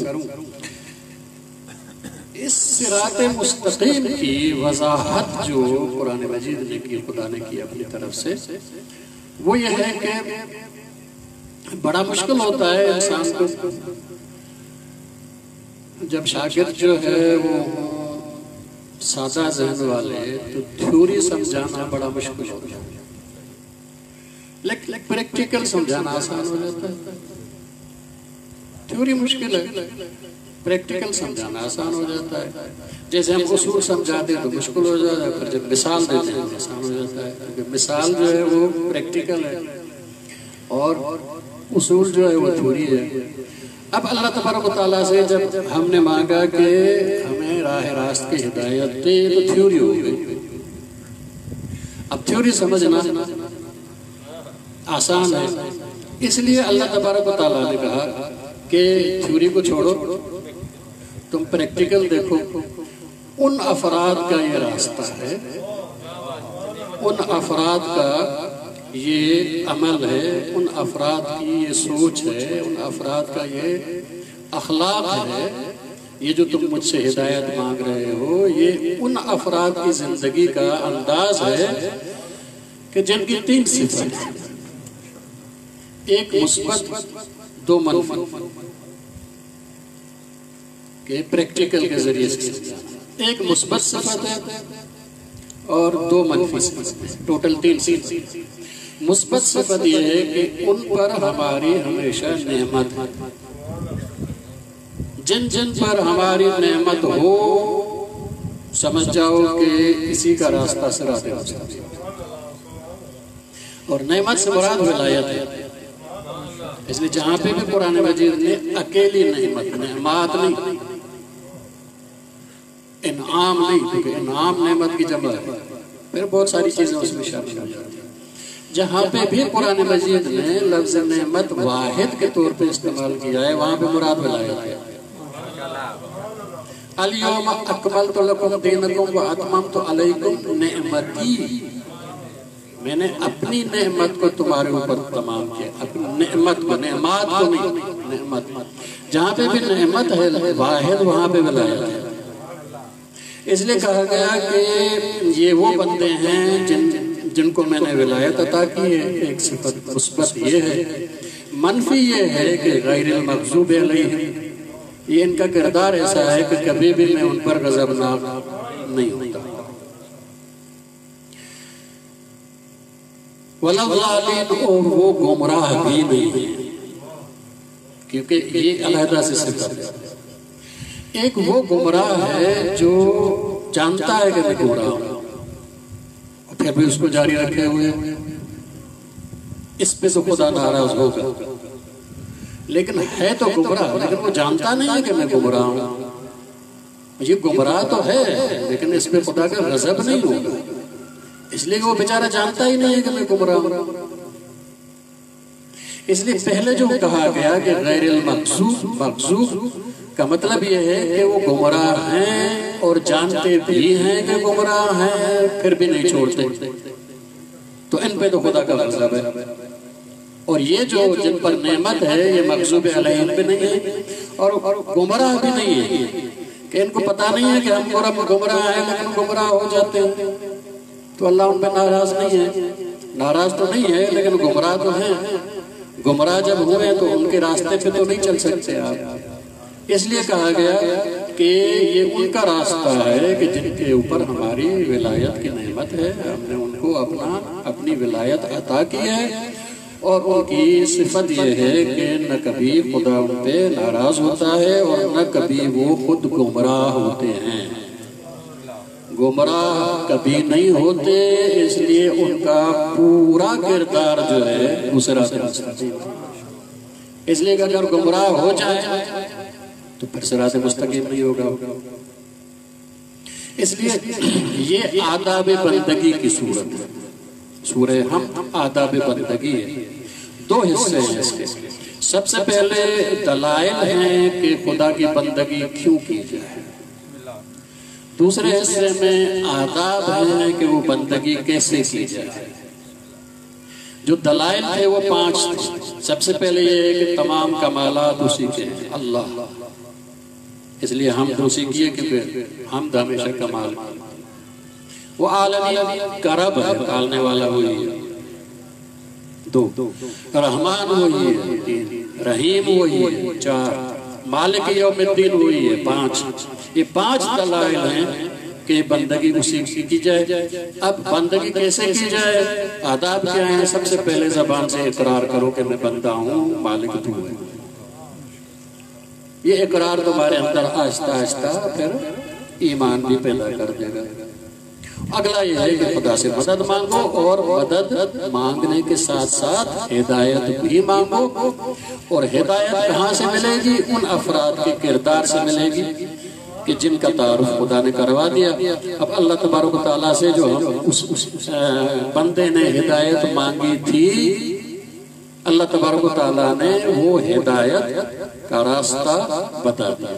اس صراط مستقیم کی وضاحت جو قرآن مجید نے کی، خدا نے کی اپنی طرف سے، وہ یہ ہے کہ بڑا مشکل ہوتا ہے انسان کو جب شاگرد جو ہے وہ سادہ ذہن والے تو تھیوری سمجھانا بڑا مشکل ہو جاتا ہے، لیکن پریکٹیکل سمجھانا آسان ہو جاتا ہے۔ تھیوری مشکل ہے، پریکٹیکل سمجھانا آسان ہو جاتا ہے۔ جیسے ہم اصول سمجھاتے ہیں تو مشکل ہو جاتا ہے، پھر جب مثال دیتے ہیں تو آسان ہو جاتا ہے، کیونکہ مثال جو ہے وہ پریکٹیکل ہے اور اصول جو ہے وہ تھیوری ہے۔ اب اللہ تبارک و تعالیٰ سے جب ہم نے مانگا کہ ہمیں راہ راست کی ہدایت دے تو تھیوری ہو گئی۔ اب تھیوری سمجھنا آسان ہے، اس لیے اللہ تبارک و تعالیٰ نے کہا کہ تھیوری کو چھوڑو، تم پریکٹیکل دیکھو۔ ان افراد کا یہ راستہ ہے، ان افراد کا یہ عمل ہے، ان افراد کی یہ سوچ ہے، ان افراد کا یہ اخلاق ہے، یہ جو تم مجھ سے ہدایت مانگ رہے ہو، یہ ان افراد کی زندگی کا انداز ہے کہ جن کی تین صفات ہیں، ایک مثبت دو منفی، کہ پریکٹیکل کے ذریعے سے ایک مثبت صفت ہے اور دو منفی صفت، ٹوٹل تین صفت۔ مثبت صفت یہ ہے کہ ان پر ہماری ہمیشہ نعمت ہے، جن جن پر ہماری نعمت ہو سمجھ جاؤ کہ اسی کا راستہ صراط مستقیم، اور نعمت سے مراد ولایت ہے۔ اس لیے جہاں پہ بھی قرآن مجید نے اکیلی نعمت، نعمات نہیں، انعام نہیں، کیونکہ انعام نعمت کی جمع ہے، پھر بہت ساری چیزیں اس میں شامل ہو جاتی ہیں۔ جہاں پہ بھی قرآن مجید نے لفظ نعمت واحد کے طور پہ استعمال کیا ہے وہاں پہ مراد ولایت ہے۔ الیوم اکملت لکم دینکم واتممت علیکم نعمتی، میں نے اپنی نعمت کو تمہارے اوپر تمام کیا، اپنی نعمت کو، نعمات کو نہیں، نعمت۔ جہاں پہ بھی نعمت ہے واحد وہاں پہ ولایت ہے۔ اس لیے کہا گیا کہ یہ وہ بندے ہیں جن جن کو میں نے ولایت عطا کی ہے۔ ایک صفت مثبت یہ ہے، منفی یہ ہے کہ غیر المغضوب علیہم، یہ ان کا کردار ایسا ہے کہ کبھی بھی میں ان پر غضبناک نہیں ہوتا۔ وَالضَّالِينَ، اور وہ گمراہ بھی نہیں ہیں، کیونکہ یہ علیحدہ سے صفت ہے۔ ایک وہ گمراہ ہے جو جانتا ہے کہ میں گمراہ ہوں اور پھر بھی اس کو جاری رکھے ہوئے، اس پہ تو خدا ناراض ہوگا، لیکن ہے تو گمراہ، لیکن وہ جانتا نہیں ہے کہ میں گمراہ ہوں۔ یہ گمراہ تو ہے لیکن اس پہ خدا کا غضب نہیں ہوگا، اس لیے کہ وہ بیچارہ جانتا ہی نہیں ہے کہ میں گمراہ ہوں۔ اس لیے پہلے جو کہا گیا کہ غیر المغضوب، مغضوب کا مطلب یہ ہے کہ وہ گمراہ ہیں اور جانتے بھی ہیں کہ گمراہ ہیں پھر بھی نہیں چھوڑتے، تو ان پہ تو خدا کا غضب ہے۔ اور یہ جو جن پر نعمت ہے یہ مغضوب علیہم بھی نہیں ہے اور گمراہ بھی نہیں ہے، کہ ان کو پتہ نہیں ہے کہ ہم گمراہ ہیں لیکن گمراہ ہو جاتے ہیں، تو اللہ ان پہ ناراض نہیں ہے، ناراض تو نہیں ہے لیکن گمراہ تو ہیں۔ گمراہ جب ہوئے تو ان کے راستے پہ تو نہیں چل سکتے آپ، اس لیے کہا گیا کہ یہ ان کا راستہ ہے کہ جن کے اوپر ہماری ولایت کی نعمت ہے، ہم نے ان کو اپنا اپنی ولایت عطا کی ہے، اور ان کی صفت یہ ہے کہ نہ کبھی خدا ان پہ ناراض ہوتا ہے اور نہ کبھی وہ خود گمراہ ہوتے ہیں، گمراہ کبھی نہیں ہوتے۔ اس لیے ان کا پورا کردار جو ہے وہ صراط مستقیم، اس لیے کہ اگر گمراہ ہو جائے تو پھر صراط مستقیم نہیں ہوگا۔ اس لیے یہ آداب بندگی کی صورت ہے، سورہ ہم آداب بندگی ہے، دو حصے ہیں اس کے۔ سب سے پہلے دلائل ہیں کہ خدا کی بندگی کیوں کی جائے، دوسرے حصے میں آداب ہیں کہ وہ بندگی کیسے کی جائے۔ جو دلائل تھے وہ پانچ تھے۔ سب سے پہلے یہ ہے کہ تمام کمالات اسی کے ہیں، اللہ، اس لیے حمد اسی کی ہے کیونکہ حمد ہمیشہ کمال ہے۔ وہ عالمی کرب ہے، پالنے والا وہی ہے، دو، رحمان وہی ہے، تین، رحیم وہی ہے، چار، مالک یوم الدین وہی ہے، پانچ۔ یہ پانچ دلائل ہیں کہ بندگی اسی کی جائے۔ اب بندگی کیسے کی جائے، آداب کیا ہیں؟ سب سے پہلے زبان سے اقرار کرو کہ میں بندہ ہوں، مالک تو ہے۔ یہ اقرار تمہارے اندر آہستہ آہستہ پھر ایمان بھی پیدا کر دے گا۔ اگلا یہ ہے کہ خدا سے مدد مانگو، اور مدد مانگنے کے ساتھ ساتھ ہدایت بھی مانگو، اور ہدایت کہاں سے ملے گی؟ ان افراد کے کردار سے ملے گی کہ جن کا تعارف خدا نے کروا دیا۔ اب اللہ تبارک و تعالیٰ سے جو ہم اس بندے نے ہدایت مانگی تھی، اللہ تبارک و تعالیٰ نے وہ ہدایت کا راستہ بتا دیا۔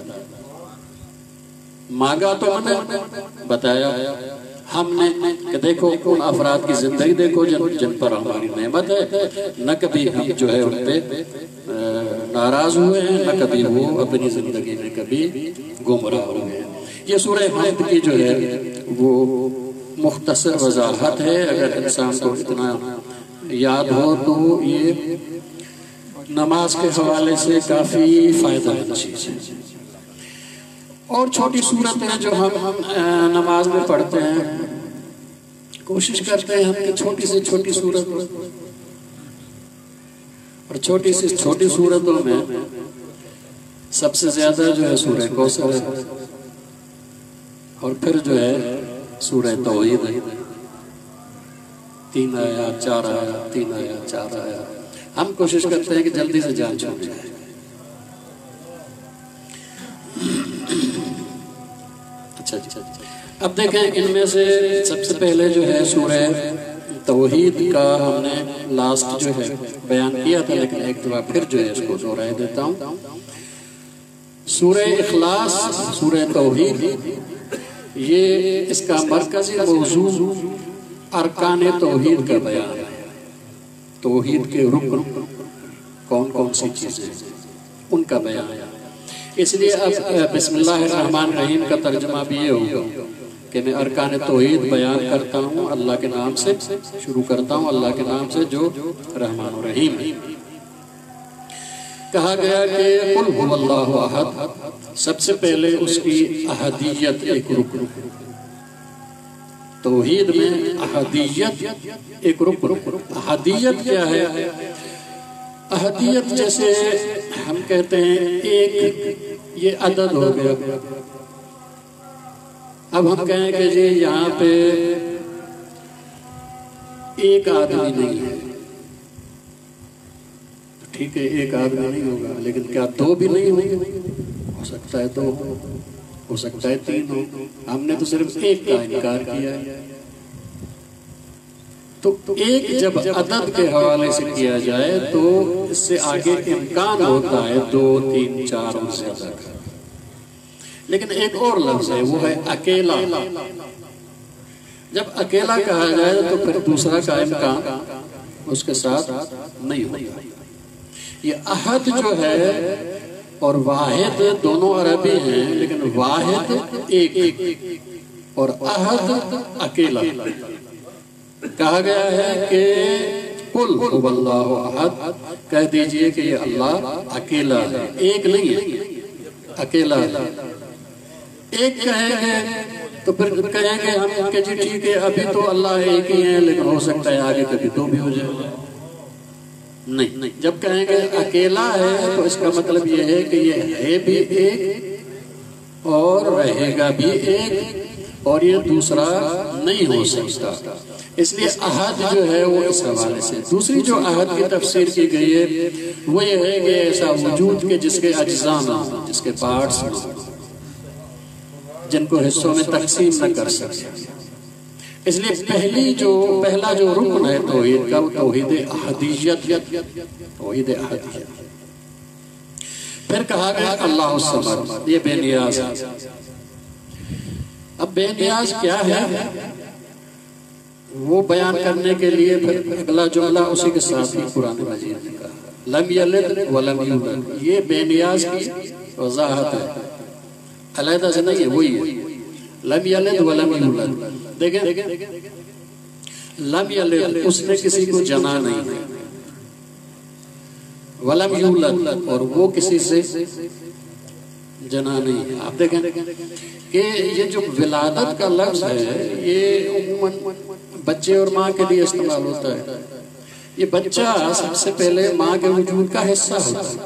مانگا تو ہم نے بتایا، ہم نے کہ دیکھو ان افراد کی زندگی دیکھو جن جن پر ہماری نعمت ہے، نہ کبھی ہم جو ہے ان پہ ناراض ہوئے ہیں، نہ کبھی وہ اپنی زندگی میں کبھی گمراہ ہوئے ہیں۔ یہ سورہ حمد کی جو ہے وہ مختصر وضاحت ہے، اگر انسان کو اتنا یاد ہو تو یہ نماز کے حوالے سے کافی فائدہ مند چیز ہے۔ اور چھوٹی صورت میں جو ہم نماز میں پڑھتے ہیں کوشش کرتے ہیں ہم کہ چھوٹی سے چھوٹی صورت ہو، اور چھوٹی سے چھوٹی صورتوں میں سب سے زیادہ جو ہے سورہ کوثر ہے، اور پھر جو ہے سورہ توحید ہے، تین آیات چار آیات تین آیات چار آیات۔ ہم کوشش کرتے ہیں کہ جلدی سے جان چھوٹ جائے۔ اچھا اچھا اب دیکھیں ان میں سے سب سے پہلے جو ہے سورہ توحید کا ہم نے لاسٹ جو ہے بیان کیا تھا، لیکن ایک دفعہ پھر جو ہے اس کو دہرائے دیتا ہوں۔ سورہ اخلاص، سورہ توحید، یہ اس کا مرکزی موضوع ارکان توحید کا بیان ہے، توحید کے رکن کون کون سی چیزیں ان کا بیان ہے۔ اس لیے اب بسم اللہ الرحمن الرحیم کا ترجمہ بھی یہ ہوگا کہ میں ارکان توحید بیان کرتا ہوں، اللہ کے نام سے شروع کرتا ہوں، اللہ کے نام سے جو رحمان الرحیم ہے۔ کہا گیا کہ قل هو اللہ احد، سب سے پہلے اس کی احدیت ایک رکن، توحید میں احدیت ایک رکن۔ احدیت کیا ہے؟ احدیت جیسے ہم کہتے ہیں ایک، یہ عدد ہو گیا۔ اب ہم کہیں کہ جی یہاں پہ ایک آدمی نہیں ہے، ٹھیک ہے ایک آدمی نہیں ہوگا، لیکن کیا دو بھی نہیں ہوں گے؟ ہو سکتا ہے دو ہو، ہو سکتا ہے تین ہو، ہم نے تو صرف ایک کا انکار کیا ہے۔ تو ایک جب عدد کے حوالے سے کیا جائے تو اس سے آگے امکان ہوتا ہے دو تین چار اور زیادہ کا، لیکن ایک اور لفظ ہے وہ ہے اکیلا۔ جب اکیلا کہا جائے تو پھر دوسرا کا امکان اس کے ساتھ نہیں ہوتا۔ یہ احد جو ہے اور واحد دونوں عربی ہیں، لیکن واحد ایک اور احد اکیلا۔ کہا گیا ہے کہ قل هو اللہ احد، کہہ دیجئے کہ یہ اللہ اکیلا ہے، ایک نہیں ہے، اکیلا ہے۔ ایک کہیں گے تو پھر کہیں گے ہم کہ جی ٹھیک ہے ابھی تو اللہ ایک ہی ہے، لیکن ہو سکتا ہے آگے کبھی دو بھی ہو جائے۔ نہیں، جب کہیں گے اکیلا ہے تو اس کا مطلب یہ ہے کہ یہ ہے بھی ایک اور رہے گا بھی ایک، اور یہ دوسرا نہیں ہو سکتا۔ اس لیے احد جو ہے وہ اس حوالے سے۔ دوسری جو احد کی تفسیر کی گئی ہے وہ یہ ہے کہ ایسا وجود کے جس کے اجزاء نہ ہوں، جس کے پارٹس نہ ہوں، جن کو حصوں میں تقسیم نہ کر سکے۔ اس لیے پہلی جو پہلا جو رکن ہے توحید کا وہ توحید احدیت، توحید احدیت۔ پھر کہا گیا اللہ الصمد، یہ بے نیاز ہے۔ اب بے نیاز کیا ہے وہ بیان کرنے کے لیے پھر اگلا جملہ اسی کے ساتھ ہی قرآن مجید نے کہا لم یلد ولم یولد، یہ بے نیاز کی وضاحت ہے، علیحدہ سے نہیں ہے، وہی ہے لم یلد ولم یولد۔ دیکھیں لم یلد اس نے کسی کو جنا نہیں ہے، ولم یولد اور وہ کسی سے جنا نہیں ہے۔ آپ دیکھیں کہ یہ جو ولادت کا لفظ ہے یہ عموماً بچے اور ماں کے لیے استعمال ہوتا ہے۔ یہ بچہ سب سے پہلے ماں کے وجود کا حصہ ہوتا ہے،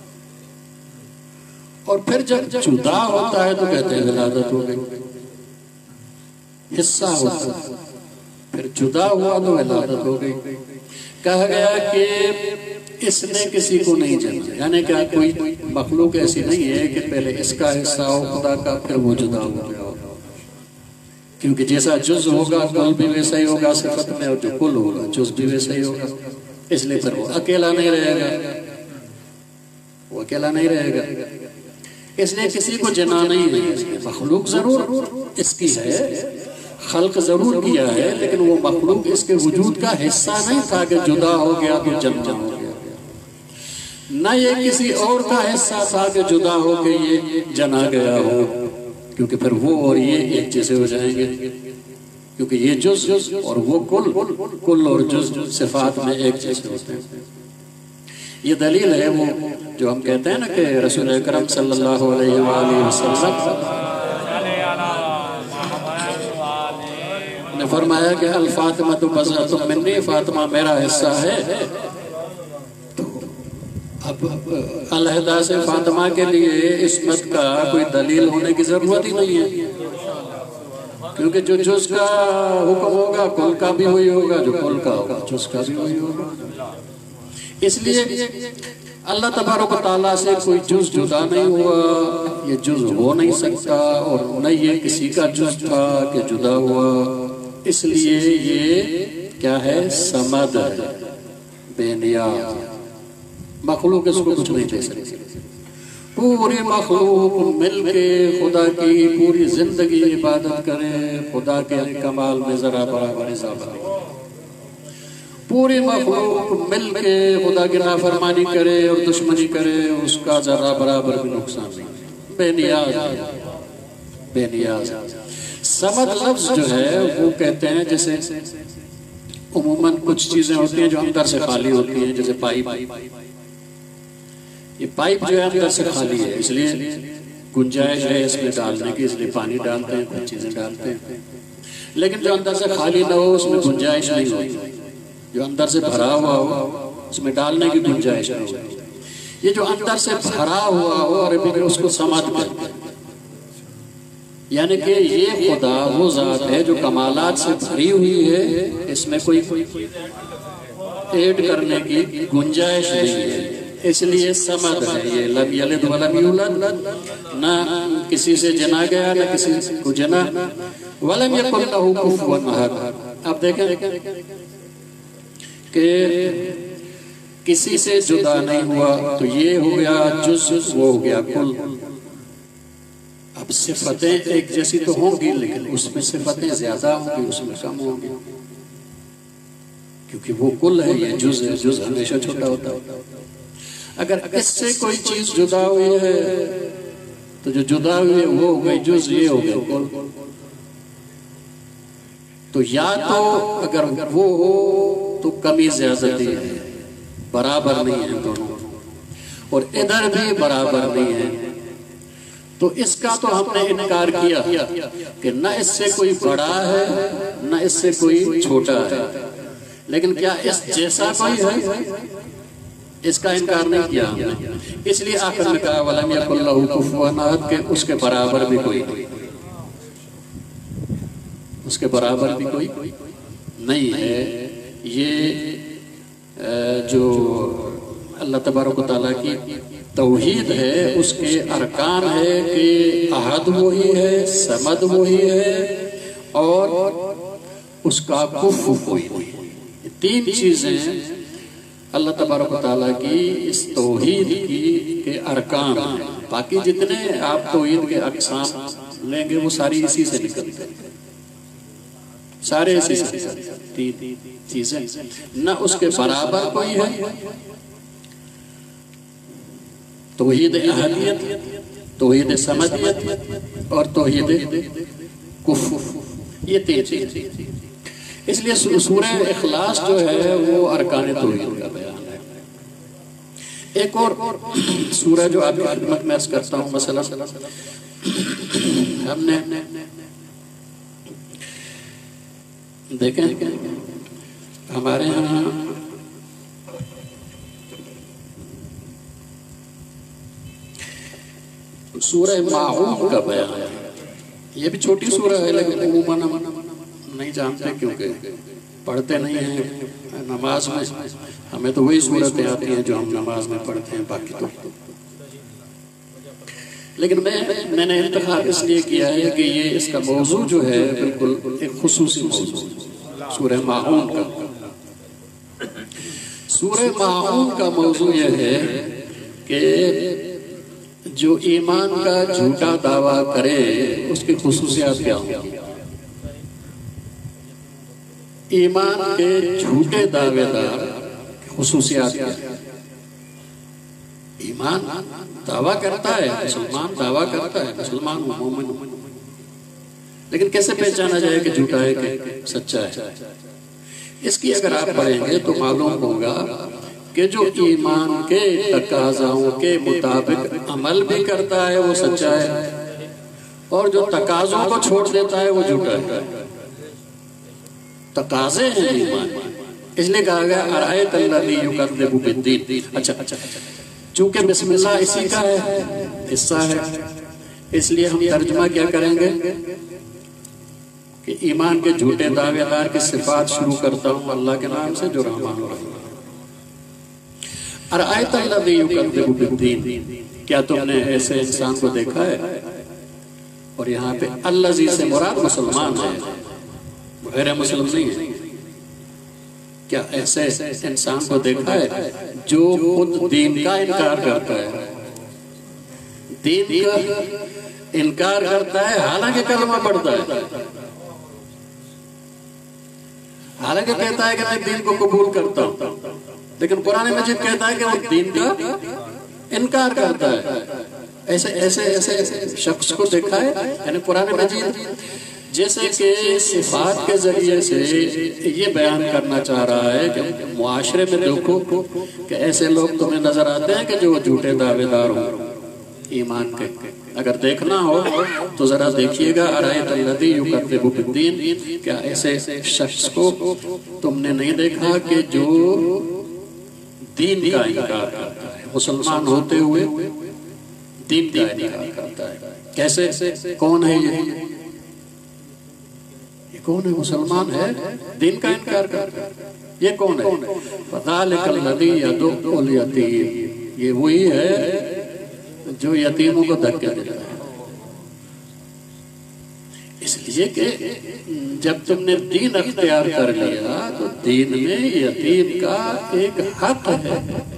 اور پھر جب جدا ہوتا ہے تو کہتے ہیں ولادت ہو گئی، حصہ ہوتا ہے، پھر جدا ہوا تو ولادت ہو گئی۔ کہا گیا کہ اس نے کسی کو نہیں جنا، یعنی کہ کوئی مخلوق ایسی نہیں ہے کہ پہلے اس کا حصہ ہو خدا کا پھر وہ جدا ہو گیا ہو، کیونکہ جیسا جز ہوگا کل بھی ویسا ہی ہوگا صفت میں، اور جو کل ہوگا جز بھی ویسا ہی ہوگا۔ اس لیے پھر وہ اکیلا نہیں رہے گا، وہ اکیلا نہیں رہے گا، اس لیے کسی کو جنا نہیں ہے۔ مخلوق ضرور اس کی ہے، خلق ضرور کیا ہے، لیکن وہ مخلوق اس کے وجود کا حصہ نہیں تھا کہ جدا ہو گیا تو جننا ہو گیا، نہ یہ کسی اور کا حصہ تھا کہ جدا ہو کے یہ جنا گیا ہو، کیونکہ پھر وہ اور یہ ایک جیسے ہو جائیں گے، کیونکہ یہ جز اور وہ کل، کل اور جز صفات میں ایک جیسے ہوتے ہیں۔ یہ دلیل ہے وہ جو ہم کہتے ہیں نا کہ رسول اکرم صلی اللہ علیہ وآلہ وسلم نے فرمایا کہ الفاطمہ تو بضعۃ منی، فاطمہ میرا حصہ ہے. تو اب علیحدہ سے فاطمہ کے لیے عصمت کا کوئی دلیل ہونے کی ضرورت ہی نہیں ہے، کیونکہ جو جز کا حکم ہوگا کل کا بھی وہی ہوگا، جو کل کا ہوگا جز کا بھی وہی ہوگا. اس لیے اللہ تبارک و تعالیٰ سے کوئی جز جدا نہیں ہوا، یہ جز ہو نہیں سکتا، اور نہ یہ کسی کا جز تھا کہ جدا ہوا. اس لیے یہ کیا ہے؟ صمد ہے، بے نیاز. مخلوق اس کو کچھ نہیں دے سکتی. پوری مخلوق مل کے خدا کی پوری زندگی عبادت کرے، خدا کے کمال میں ذرا برابر اضافہ نہیں. پوری مخلوق مل کے خدا کی نافرمانی کرے اور دشمنی کرے، اس کا ذرا برابر بھی نقصان نہیں. بے نیاز ہے، بے نیاز. صمد لفظ جو ہے وہ کہتے ہیں جیسے عموماً کچھ چیزیں ہوتی ہیں جو اندر سے خالی ہوتی ہیں، جیسے پائپ. یہ پائپ جو ہے اندر سے خالی ہے، اس لیے گنجائش ہے اس میں ڈالنے کی، اس لیے پانی ڈالتے ہیں، کچھ چیزیں ڈالتے ہیں. لیکن جو اندر سے خالی نہ ہو اس میں گنجائش نہیں ہوتی. جو اندر سے بھرا ہوا ہو اس میں ڈالنے کی گنجائش نہیں ہوتی. یہ جو اندر سے بھرا ہوا ہو عربی میں اس کو صمد کہتے ہیں. یعنی کہ یہ خدا وہ ذات ہے جو کمالات سے بھری ہوئی ہے، اس میں کوئی ایڈ کرنے کی گنجائش نہیں ہے، اس لیے صمد ہے. یہ لم یلد ولم یولد، نہ کسی سے جنا گیا نہ کسی کو جنا. ولم یکن لہ کفوا احد. اب دیکھیں کہ کسی سے جدا نہیں ہوا، تو یہ ہو گیا جز، وہ ہو گیا کل. اب صفتیں ایک جیسی تو ہوں گی، لیکن اس میں صفتیں زیادہ ہوں گی، اس میں کم ہوں گی، کیونکہ وہ کل ہے، یہ جز ہے. جز ہمیشہ چھوٹا ہوتا ہے. اگر اس سے کوئی چیز جدا ہوئی ہے تو جو جدا ہوئی ہے وہ ہو گئی جز، یہ ہو گیا کل. تو یا تو اگر وہ ہو تو کمی زیادتی ہے، برابر نہیں ہے دونوں، اور ادھر بھی برابر نہیں ہے. تو اس کا تو ہم نے انکار کیا کہ نہ اس سے کوئی بڑا ہے نہ اس سے کوئی چھوٹا ہے. لیکن کیا اس جیسا کوئی ہے؟ اس کا انکار نہیں کیا ہم نے. اس لیے آخر میں کہا وَلَمْ يَكُنْ لَهُ كُفُوًا أَحَدٌ، کہ اس کے برابر بھی کوئی اس کے برابر بھی کوئی نہیں ہے. یہ جو اللہ تبارک و تعالیٰ کی توحید ہے اس کے ارکان ہے کہ احد وہی ہے، صمد وہی ہے، اور اس کا کفو کوئی نہیں. تین چیزیں اللہ تبارک و تعالیٰ کی اس توحید کی کے ارکان ہیں. باقی جتنے آپ توحید کے اقسام لیں گے وہ ساری اسی سے نکلتے ہیں، سارے اسی سے تین چیزیں. نہ اس کے برابر کوئی ہے، توحید احدیت، توحید صمدیت، اور توحید کفو. یہ تین چیزیں. اس لیے سورہ اخلاص جو ہے وہ ارکان توحید کا بیان ہے. ایک اور سورہ جو آپ کی خدمت میں عرض کرتا ہوں، مثلا ہم نے دیکھیں ہمارے ہاں سورہ ماعون کا بیان ہے. یہ بھی چھوٹی سورہ ہے لیکن عموماً ہم نہیں جانتے کیونکہ پڑھتے نہیں ہیں نماز میں. ہمیں تو وہی صورتیں آتی ہیں جو ہم نماز میں پڑھتے ہیں، باقی تو. لیکن میں میں نے انتخاب اس لیے کیا ہے کہ یہ اس کا موضوع جو ہے بالکل ایک خصوصی موضوع سورہ ماعون کا. سورہ ماعون کا موضوع یہ ہے کہ جو ایمان کا جھوٹا دعویٰ کرے اس کی خصوصیات کیا ہوں. ایمان کے جھوٹے دعوے دار خصوصیات کیا ہیں؟ ایمان دعویٰ کرتا ہے، مسلمان دعویٰ کرتا ہے، مسلمان مومن، لیکن کیسے پہچانا جائے کہ جھوٹا ہے کہ سچا ہے؟ اس کی اگر آپ پڑھیں گے تو معلوم ہوگا کہ جو ایمان کے تقاضاؤں کے مطابق عمل بھی کرتا ہے وہ سچا ہے، اور جو تقاضوں کو چھوڑ دیتا ہے وہ جھوٹا ہے. تقاضے ہیں ایمان کے، اس لیے کہا گیا ارأیت الذی یکذب بالدین۔ اچھا چونکہ بسم اللہ اسی کا ہے حصہ ہے، اس لیے ہم ترجمہ کیا کریں گے کہ ایمان کے جھوٹے دعوے دار کی صفات شروع کرتا ہوں اللہ کے نام سے جو رحمان الرحیم۔ ارأیت الذی یکذب بالدین، کیا تم نے ایسے انسان کو دیکھا ہے؟ اور یہاں پہ الذی سے مراد مسلمان ہے، غیر مسلم نہیں ہے۔ کیا ایسے انسان کو دیکھا ہے جو خود دین کا انکار کرتا ہے، دین کا انکار کرتا ہے حالانکہ کلمہ پڑھتا ہے، حالانکہ کہتا ہے کہ میں دین کو قبول کرتا ہوں، لیکن قرآن مجید کہتا ہے کہ وہ دین کا انکار کرتا ہے۔ ایسے ایسے ایسے شخص کو دیکھا ہے، یعنی قرآن مجید جیسے کہ صفات کے ذریعے سے یہ بیان کرنا چاہ رہا ہے کہ معاشرے میں دیکھو کہ ایسے لوگ تمہیں نظر آتے ہیں کہ جو جھوٹے دعوے دار ہوں ایمان کے، اگر دیکھنا ہو تو ذرا دیکھیے گا ارأیت الذی یکذب بالدین، کیا ایسے شخص کو تم نے نہیں دیکھا کہ جو دین کا انکار کرتا ہے، مسلمان ہوتے ہوئے دین کا انکار کرتا ہے۔ کیسے؟ کون ہے یہ؟ یہ کون ہے؟ مسلمان ہے، دین کا انکار کرتا ہے، یہ کون ہے؟ فذلک الذی یدع الیتیم، یہ وہی ہے جو یتیموں کو دھکے دیتا ہے۔ اس لیے کہ جب تم نے دین اختیار کر لیا تو دین میں یتیم کا ایک حق ہے،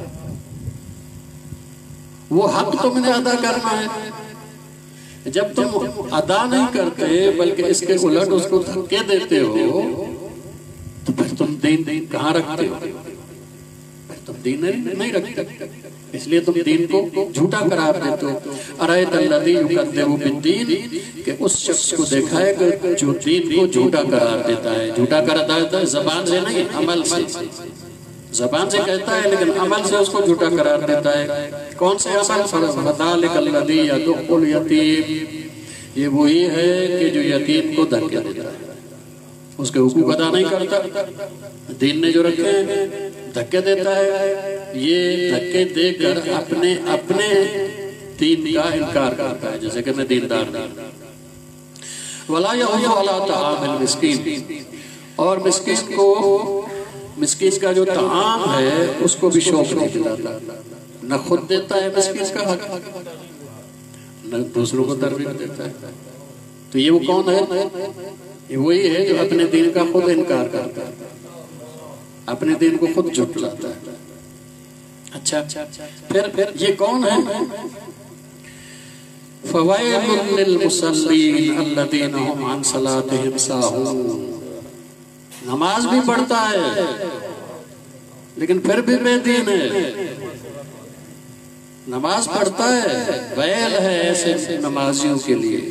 وہ حق تم نے ادا کرنا ہے۔ جب تم ادا نہیں کرتے بلکہ اس کے الٹ اس کو دھکے دیتے ہو تو پھر تم دین کہاں رکھتے ہو؟ پھر تم دین نہیں رکھتے، اس لیے تم دین کو جھوٹا قرار دیتے ہو۔ ارأیت الذی یکذب بالدین، کہ اس شخص کو دیکھا ہے کہ جو دین کو جھوٹا قرار دیتا ہے، جھوٹا قرار دیتا ہے زبان سے نہیں، عمل سے، زبان سے کہتا ہے لیکن عمل سے اس کو جھوٹا قرار دیتا ہے۔ کون سے عمل؟ فذلک الذی یدع الیتیم، یہ وہی ہے کہ جو یتیم کو دھکے دیتا ہے، اس کے حقوق ادا نہیں کرتا، دین نے جو رکھے ہیں دھکے دیتا ہے، یہ دھکے دے کر اپنے اپنے دین کا انکار کرتا ہے، جیسے کہ میں دیندار نہیں۔ وَلَا يَحُضُّ عَلَىٰ طَعَامِ الْمِسْكِينِ، اور مسکین کو، مسکین کا جو طعام ہے اس کو بھی شوق نہیں دلاتا، نہ خود دیتا ہے مسکین کا حق، نہ دوسروں کو ترغیب دیتا ہے۔ تو یہ وہ کون ہے؟ یہ وہی ہے جو اپنے دین کا خود انکار کرتا ہے، اپنے دین کو خود جھٹلاتا ہے۔ اچھا پھر پھر یہ کون ہے؟ فَوَيْلٌ لِّلْمُصَلِّينَ الَّذِينَ هُمْ عَنْ صَلَاتِهِمْ سَاهُونَ، نماز بھی پڑھتا ہے لیکن پھر بھی بے دین ہے، نماز پڑھتا ہے، ویل ہے ایسے نمازیوں کے لیے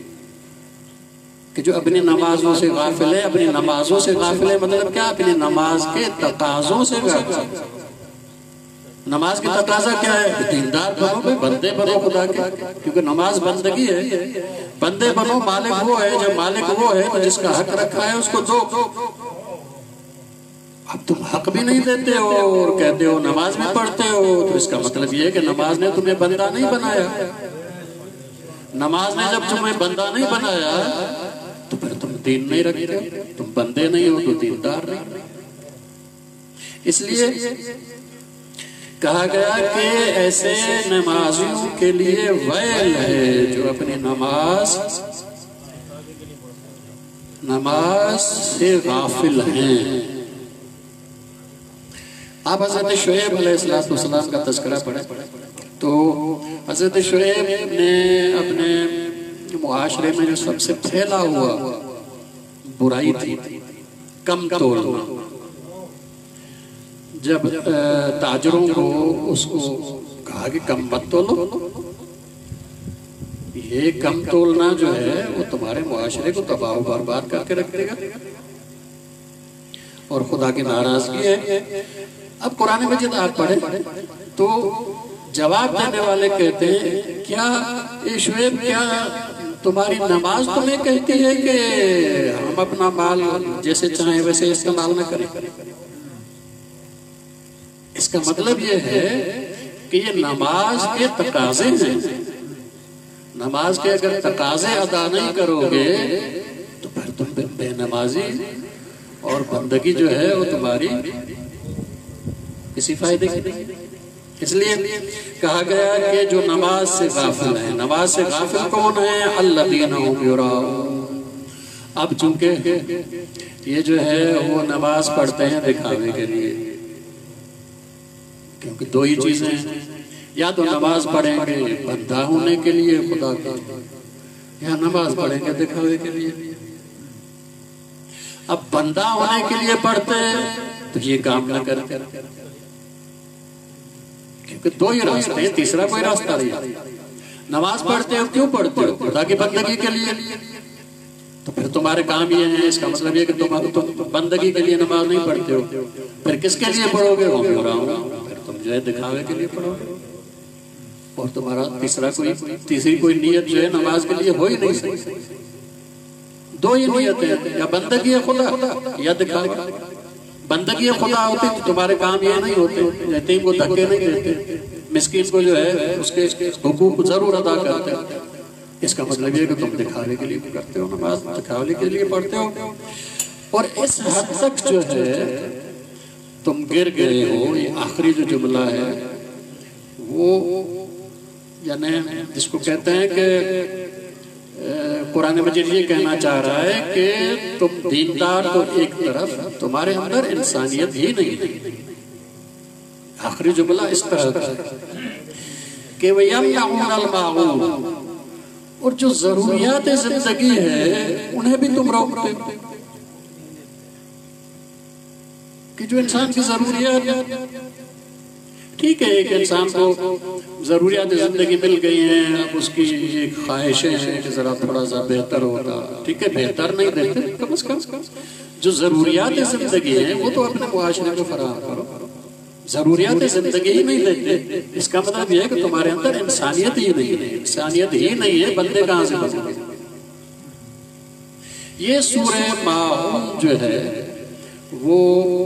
کہ جو اپنی نمازوں سے غافل ہے۔ اپنی نمازوں سے غافل ہے مطلب کیا؟ اپنی نماز کے تقاضوں سے غافل ہے۔ نماز کی تقاضا کیا ہے؟ دیندار بنو، بندے بنو خدا کے، کیونکہ نماز بندگی ہے۔ بندے بنو، مالک وہ ہے، جب مالک وہ ہے تو جس کا حق رکھا ہے اس کو دو۔ اب تم حق بھی نہیں دیتے ہو اور کہتے ہو نماز بھی پڑھتے ہو، تو اس کا مطلب یہ ہے کہ نماز نے تمہیں بندہ نہیں بنایا۔ نماز نے جب تمہیں بندہ نہیں بنایا تو پھر تم دین نہیں رکھتے، تم بندے نہیں ہو تو دیندار نہیں۔ اس لیے کہا گیا کہ ایسے نمازیوں کے لیے ویل ہے جو اپنی نماز نماز سے غافل ہیں۔ آپ حضرت شعیب علیہ السلام کا تذکرہ پڑھیں تو حضرت شعیب نے اپنے معاشرے میں جو سب سے پھیلا ہوا برائی تھی کم تولنا، جب تاجروں کو اس کو کہا کہ کم مت تولو، یہ کم تولنا جو ہے وہ تمہارے معاشرے کو تباہ و برباد کر کے رکھ دے گا اور خدا کی ناراضگی ہے۔ اب قرآن مجید آپ پڑھیں تو جواب دینے والے کہتے ہیں کیا اے شعیب، کیا تمہاری نماز تمہیں کہتی ہے کہ ہم اپنا مال جیسے چاہیں ویسے استعمال نہ کریں. اس کا مطلب یہ ہے کہ یہ نماز کے تقاضے ہیں. نماز کے اگر تقاضے ادا نہیں کرو گے تو پھر تم بے نمازی اور بندگی جو ہے وہ تمہاری کسی فائدے کی نہیں. اس لیے کہا گیا کہ جو نماز سے غافل ہیں. نماز سے غافل کون ہیں؟ الذین هم یراؤون. اب چونکہ یہ جو ہے وہ نماز پڑھتے ہیں دکھاوے کے لیے، کیونکہ دو ہی چیزیں ہیں، یا تو نماز پڑھیں گے بندہ ہونے کے لیے خدا کا، یا نماز پڑھیں گے دکھاوے کے لیے. اب بندہ ہونے کے لیے پڑھتے تو یہ کام نہ کرتے، کیونکہ دو ہی راستے ہیں، تیسرا کوئی راستہ نہیں. نماز پڑھتے ہو کیوں پڑھتے ہو؟ خدا کی بندگی کے لیے. تو پھر تمہارے کام یہ ہیں، اس کا مطلب یہ کہ تم بندگی کے لیے نماز نہیں پڑھتے ہو. پھر کس کے لیے پڑھو گے؟ وہ پھر تم جو ہے دکھاوے کے لیے پڑھو گے، اور تمہارا تیسرا کوئی تیسری کوئی نیت جو ہے نماز کے لیے ہو ہی نہیں سکتی. دو ہی نیتیں، یا بندگی خدا یا دکھاوے. بندگی خدا ہوتی تو تمہارے کام یہ نہیں ہوتے، یتیم کو دھکے نہیں دیتے، مسکین کو جو ہے اس کے حقوق ضرور ادا کرتے. اس کا مطلب یہ کہ تم دکھاوے کے لیے کرتے ہو، نماز دکھاوے کے لیے پڑھتے ہو. اور اس حد تک جو ہے تم گر گئے ہو. یہ آخری جو جملہ ہے وہ یعنی جس کو کہتے ہیں کہ قرآن مجید یہ کہنا چاہ رہا ہے کہ تم دیندار تو ایک طرف، تمہارے اندر انسانیت ہی نہیں ہے. آخری جملہ اس طرح کا کہ وَيَمْنَعُونَ الْمَاعُونَ، اور جو ضروریات زندگی ہے انہیں بھی تم روکتے ہو. کہ جو انسان کی ضروریات، ٹھیک ہے ایک انسان کو ضروریات زندگی مل گئی ہیں، اب اس کی ایک خواہشیں ہیں کہ ذرا تھوڑا سا بہتر ہوتا، ٹھیک ہے بہتر نہیں دیتے، کم از کم جو ضروریات زندگی ہیں وہ تو اپنے معاشرے کو فراہم کرو. ضروریات زندگی ہی نہیں دیتے، اس کا مطلب یہ ہے کہ تمہارے اندر انسانیت ہی نہیں ہے. انسانیت ہی نہیں ہے، بندے کہاں سے بنے؟ یہ سورہ ماعون جو ہے وہ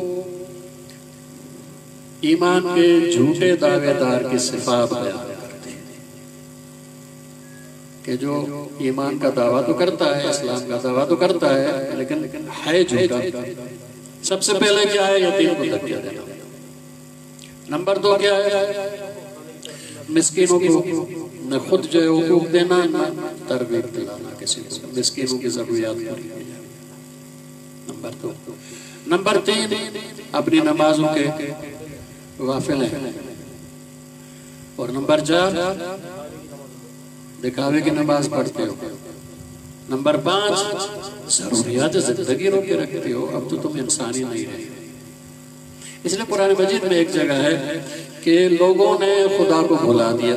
ایمان کے جھوٹے دعوے دار کی صفات بیان کرتی ہے کہ جو ایمان کا دعویٰ تو کرتا ہے، اسلام کا دعویٰ تو کرتا ہے، لیکن ہے جھوٹا. سب سے پہلے کیا ہے؟ یتیم کو دھکے دینا. نمبر دو کیا ہے؟ مسکینوں کو نہ خود جو ہے حقوق دینا، نہ ترغیب دلانا کسی کو مسکینوں کی ضروریات پوری کی جائے. نمبر دو. نمبر تین اپنی نمازوں کے غافل ہیں. اور نمبر چار دکھاوے کی نماز پڑھتے ہو. نمبر پانچ ضروریات زندگی رو کے رکھتے ہو. اب تو تم انسانی نہیں رہے. اس لیے قرآن مجید میں ایک جگہ ہے کہ لوگوں نے خدا کو بھلا دیا،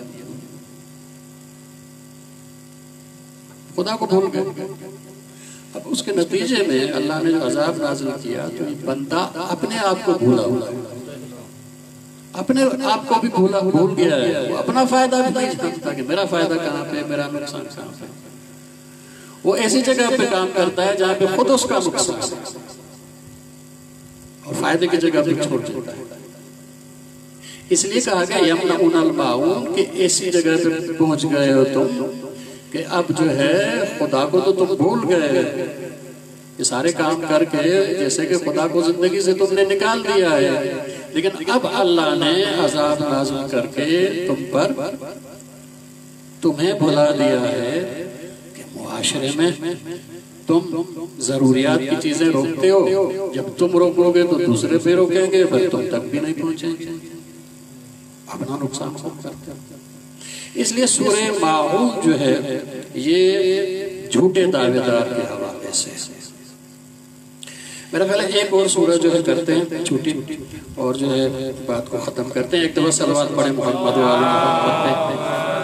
خدا کو بھول گئے. اب اس کے نتیجے میں اللہ نے جو عذاب نازل کیا تو یہ بندہ اپنے آپ کو بھولا ہوا ہے، اپنے آپ کو بھی بھولا بھول گیا ہے. وہ اپنا فائدہ بھی نہیں جانتا کہ میرا فائدہ کہاں پہ، میرا نقصان کہاں پہ. وہ ایسی جگہ پہ کام کرتا ہے جہاں پہ خود اس کا نقصان ہے اور فائدے کی جگہ پہ چھوڑ دیتا ہے. اس لیے کہا گیا یمنعون الماعون کہ ایسی جگہ پہ پہنچ گئے ہو تم کہ اب جو ہے خدا کو تو تم بھول گئے. یہ سارے کام کر کے جیسے کہ خدا کو زندگی سے تم نے نکال دیا ہے، لیکن اب اللہ نے عذاب نازل کر کے تم پر تمہیں بھلا دیا ہے کہ معاشرے میں تم ضروریات کی چیزیں روکتے ہو. جب تم روکو گے تو دوسرے پہ روکیں گے، پھر تم تک بھی نہیں پہنچیں گے، اپنا نقصان خود کرتے ہو. اس لیے سورہ ماعون جو ہے یہ جھوٹے دعوے دار کے حوالے سے. میرا خیال ہے ایک اور سورہ جو ہے کرتے ہیں چھوٹی اور جو ہے بات کو ختم کرتے ہیں. ایک دفعہ صلوات پڑھیں محمد و آل محمد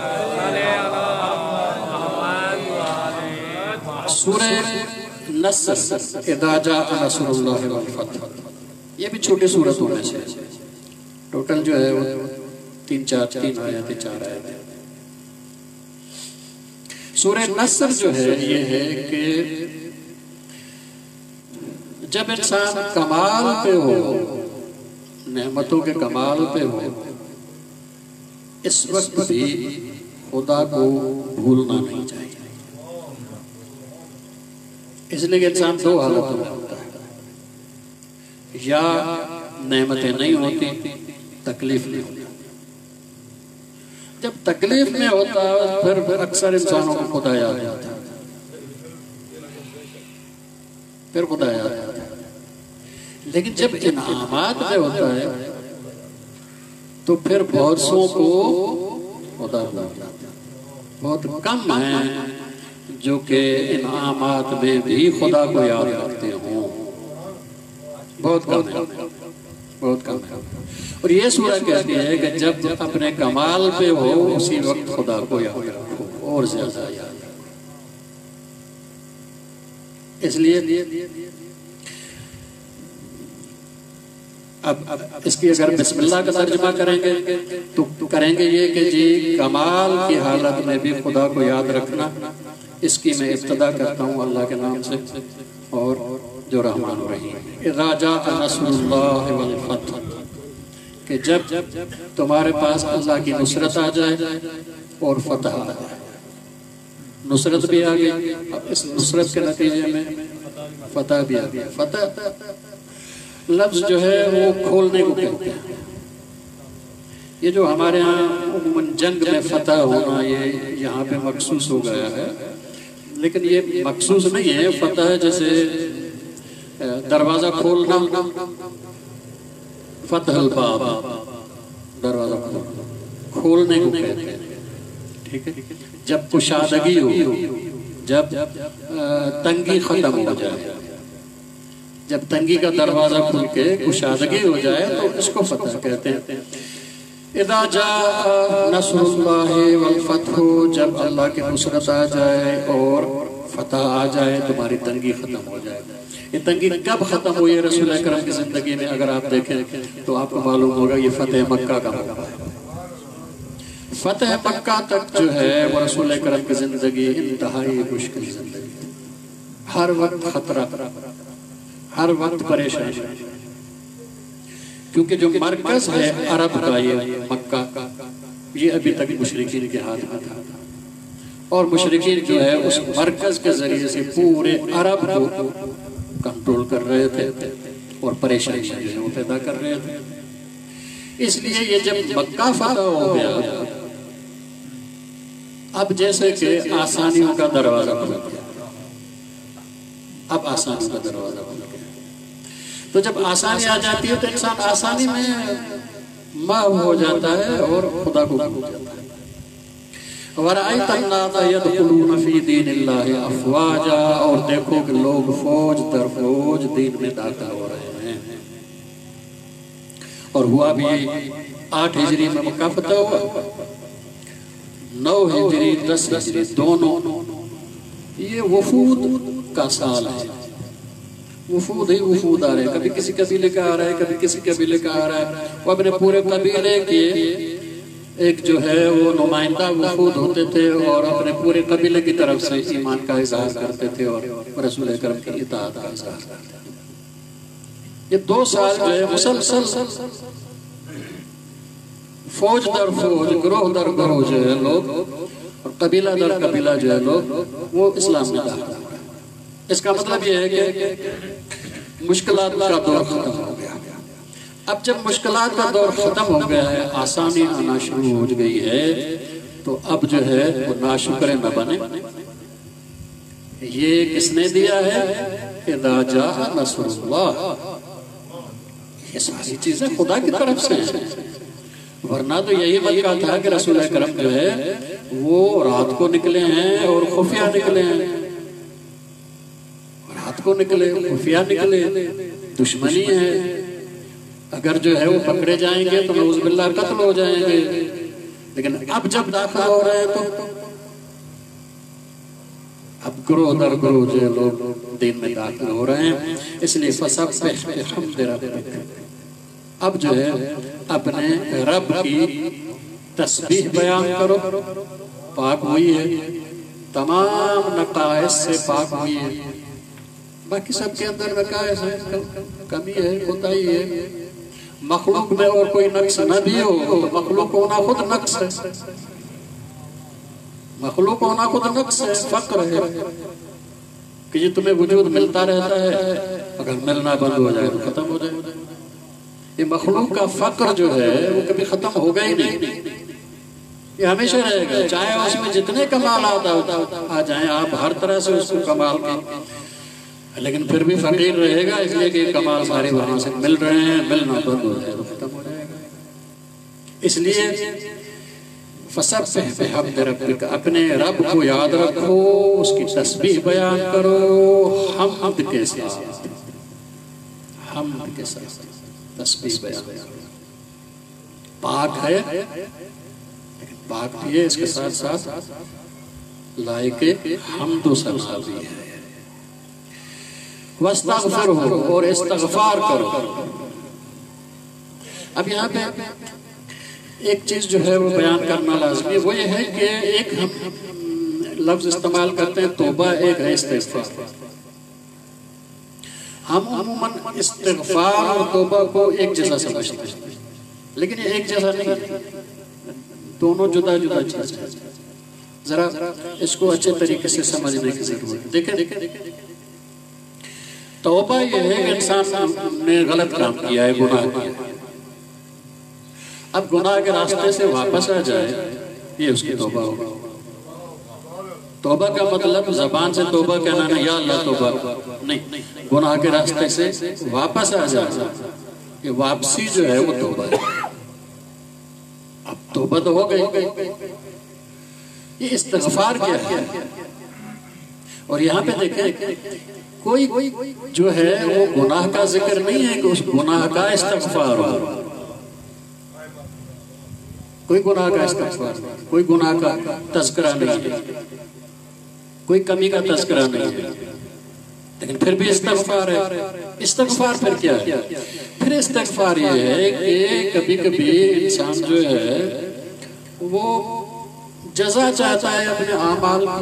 پہ. سورہ نصر اذا جاء نصر اللہ والفتح، یہ بھی چھوٹی سورتوں میں سے ٹوٹل جو ہے وہ تین چار تین آیات چار آیات. سورہ نصر جو ہے یہ ہے کہ جب انسان کمال پہ ہو، نعمتوں کے کمال پہ ہو، اس وقت بھی خدا کو بھولنا نہیں چاہیے۔ اس لیے کہ انسان دو حالتوں میں ہوتا ہے، یا نعمتیں نہیں ہوتی، تکلیف نہیں ہوتی۔ جب تکلیف میں ہوتا پھر پھر اکثر انسانوں کو خدا یاد آتا ہے، پھر خدا یاد آتا ہے۔ لیکن جب انعامات میں ہوتا ہے تو پھر بہت سو کو خدا یاد آتا ہے۔ بہت کم ہیں جو کہ انعامات میں بھی خدا کو یاد رکھتے ہوں، بہت کم ہے، بہت کم ہے۔ اور یہ سورہ کہتی ہے کہ جب اپنے کمال پہ ہو اسی وقت خدا کو یاد رکھو اور زیادہ یاد رکھو۔ اس لیے اب اس کی اگر بسم اللہ کا ترجمہ کریں گے تو کریں گے یہ کہ جی کمال کی حالت میں بھی خدا کو یاد رکھنا، اس کی میں ابتدا کرتا ہوں اللہ کے نام سے، اور جو رحمان الرحیم۔ اذا جاء نصر اللہ والفتح، کہ جب تمہارے پاس اللہ کی نصرت آ جائے اور فتح آ جائے۔ نصرت بھی آ گئی، اس نصرت کے نتیجے میں فتح بھی آ گئی۔ فتح لفظ جو ہے وہ کھولنے کو کہتے ہیں۔ یہ جو ہمارے ہاں عموماً جنگ میں فتح ہونا یہ یہاں پہ مخصوص ہو گیا ہے، لیکن یہ مخصوص نہیں ہے۔ فتح جیسے دروازہ کھولنا، فتح الباب، دروازہ کھولنے کو کہتے ہیں، ٹھیک ہے۔ جب کشادگی ہو، جب تنگی ختم ہو جائے، جب تنگی کا دروازہ کھل کے کشادگی ہو جائے تو اس کو فتح کہتے ہیں۔ اذا جاء نصر اللہ والفتح، جب اللہ کی نصرت آ جائے اور فتح آ جائے، تمہاری تنگی ختم ہو جائے۔ یہ تنگی کب ختم ہوئی ہے رسول اکرم کی زندگی میں؟ اگر آپ دیکھیں تو آپ کو معلوم ہوگا یہ فتح مکہ کا موقع ہے۔ فتح مکہ تک جو ہے وہ رسول اکرم کی زندگی انتہائی مشکل زندگی تھی۔ ہر وقت خطرہ، ہر وقت پریشانی، کیونکہ جو مرکز ہے عرب کا یہ مکہ، یہ ابھی تک مشرکین کے ہاتھ میں تھا، اور مشرکین جو ہے اس مرکز کے ذریعے سے پورے عرب کو کنٹرول کر رہے تھے اور پریشانی جو ہے وہ پیدا کر رہے تھے۔ اس لیے یہ جب مکہ فتح ہو گیا، اب جیسے کہ آسانیوں کا دروازہ کھل گیا، اب آسانی کا دروازہ کھل گیا۔ تو جب آسانی آ جاتی ہے تو انسان آسانی میں محو ہو جاتا ہے اور خدا کو بھول جاتا ہے۔ وَرَأَيْتَ النَّاسَ يَدْخُلُونَ فِي دِينِ اللَّهِ أَفْوَاجًا، اور دیکھو کہ لوگ فوج در فوج دین میں داخل ہو رہے ہیں۔ اور ہوا بھی آٹھ ہجری میں مکہ فتح ہوا، نو ہجری دس ہجری دونوں یہ وفود کا سال ہے۔ وفود ہی وفود آ رہے ہیں، کبھی کسی قبیلے کا آ رہا ہے، کبھی کسی قبیلے کا آ رہا ہے۔ وہ اپنے پورے قبیلے کے ایک جو ہے وہ نمائندہ وفود ہوتے تھے اور اپنے پورے قبیلے کی طرف سے ایمان کا اظہار کرتے تھے اور رسول اکرم کی اطاعت کا اظہار کرتے تھے۔ یہ دو سال جو ہے مسلسل فوج در فوج، گروہ در گروہ جو ہے لوگ، اور قبیلہ در قبیلہ جو ہے لوگ وہ اسلام میں داخل ہو گئے۔ اس کا مطلب یہ ہے کہ مشکلات کا دور ختم ہو گیا۔ اب جب مشکلات کا دور ختم ہو گیا ہے، آسانی آنا شروع ہو گئی ہے، تو اب جو ہے وہ ناشکر نہ بنے۔ یہ کس نے دیا ہے؟ اذا جاء نصر اللہ، یہ ساری چیزیں خدا کی طرف سے ہیں۔ ورنہ تو یہی مکہ تھا کہ رسول اکرم جو ہے وہ رات کو نکلے ہیں اور خفیہ نکلے ہیں، رات کو نکلے خفیہ نکلے، دشمنی ہے، اگر جو ہے وہ پکڑے جائیں گے تو نعوذ باللہ قتل ہو جائیں گے۔ لیکن اب جب داخل ہو رہے ہیں تو اب گروہ در گروہ جو لوگ دین میں داخل ہو رہے ہیں، اس لیے فسبح بحمد ربک، اب جو ہے اپنے رب کی تسبیح بیان کرو، پاک ہوئی ہے، تمام نقائص سے پاک ہوئی ہے. باقی سب کے اندر نقائص ہے، کمی ہے، کوتاہی ہے. مخلوق میں اور کوئی نقص نہ بھی ہو تو مخلوق ہونا خود نقص ہے. مخلوق ہونا خود نقص ہے، فقر ہے کہ یہ تمہیں وجود ملتا رہتا ہے، اگر ملنا بند ہو جائے تو ختم ہو جائے. یہ مخلوق کا فقر جو ہے وہ کبھی ختم ہوگا ہی نہیں، یہ ہمیشہ رہے گا، چاہے اس میں جتنے کمالات آ جائیں آپ ہر طرح سے اس کو کمال کا، لیکن پھر بھی فقیر رہے گا، اس لیے کہ کمال سارے وہاں سے مل رہے ہیں، ملنا بند ہو جائے تو ختم ہو جائے گا. اس لیے فَسَبِّحْ بِحَمْدِ رَبِّكَ، اپنے رب کو یاد رکھو، اس کی تسبیح بیان کرو حمد کے ساتھ، حمد کے ساتھ تسبیح بیان کرو. پاک ہے لیکن پاک بھی ہے، اس کے ساتھ ساتھ لائق حمد و ثنا بھی ہے. وَاسْتَغْفِرْهُ، اور استغفار کرو. اب یہاں پہ ایک چیز جو ہے وہ بیان کرنا لازمی ہے، وہ یہ ہے کہ ایک ہم لفظ استعمال کرتے ہیں توبہ، ایک ہے استغفار. ہم عموماً استغفار اور توبہ کو ایک جیسا سمجھتے ہیں، لیکن یہ ایک جیسا نہیں، دونوں جدا جدا چیز ہیں. ذرا اس کو اچھے طریقے سے سمجھنے کی ضرورت ہے. دیکھیں توبہ یہ ہے کہ انسان نے غلط کام کیا ہے، گناہ کیا ہے، اب گناہ کے راستے سے واپس آ جائے، یہ اس کی توبہ ہوگی. توبہ کا مطلب زبان سے توبہ کہنا نہیں، یا اللہ توبہ نہیں، گناہ کے راستے سے واپس آ جائے، یہ واپسی جو ہے وہ توبہ ہے. اب توبہ تو ہو گئی. یہ استغفار کیا ہے؟ اور یہاں پہ دیکھیں کوئی جو ہے وہ گناہ کا ذکر نہیں ہے کہ اس گناہ کا استغفار ہو. کوئی گناہ کا استغفار، کوئی گناہ کا تذکرہ نہیں ہے، کوئی کمی کا تذکرہ نہیں ہے، لیکن پھر بھی استغفار ہے. استغفار پھر کیا ہے؟ پھر استغفار یہ ہے کہ کبھی کبھی انسان جو ہے وہ جزا چاہتا ہے اپنے اعمال کی.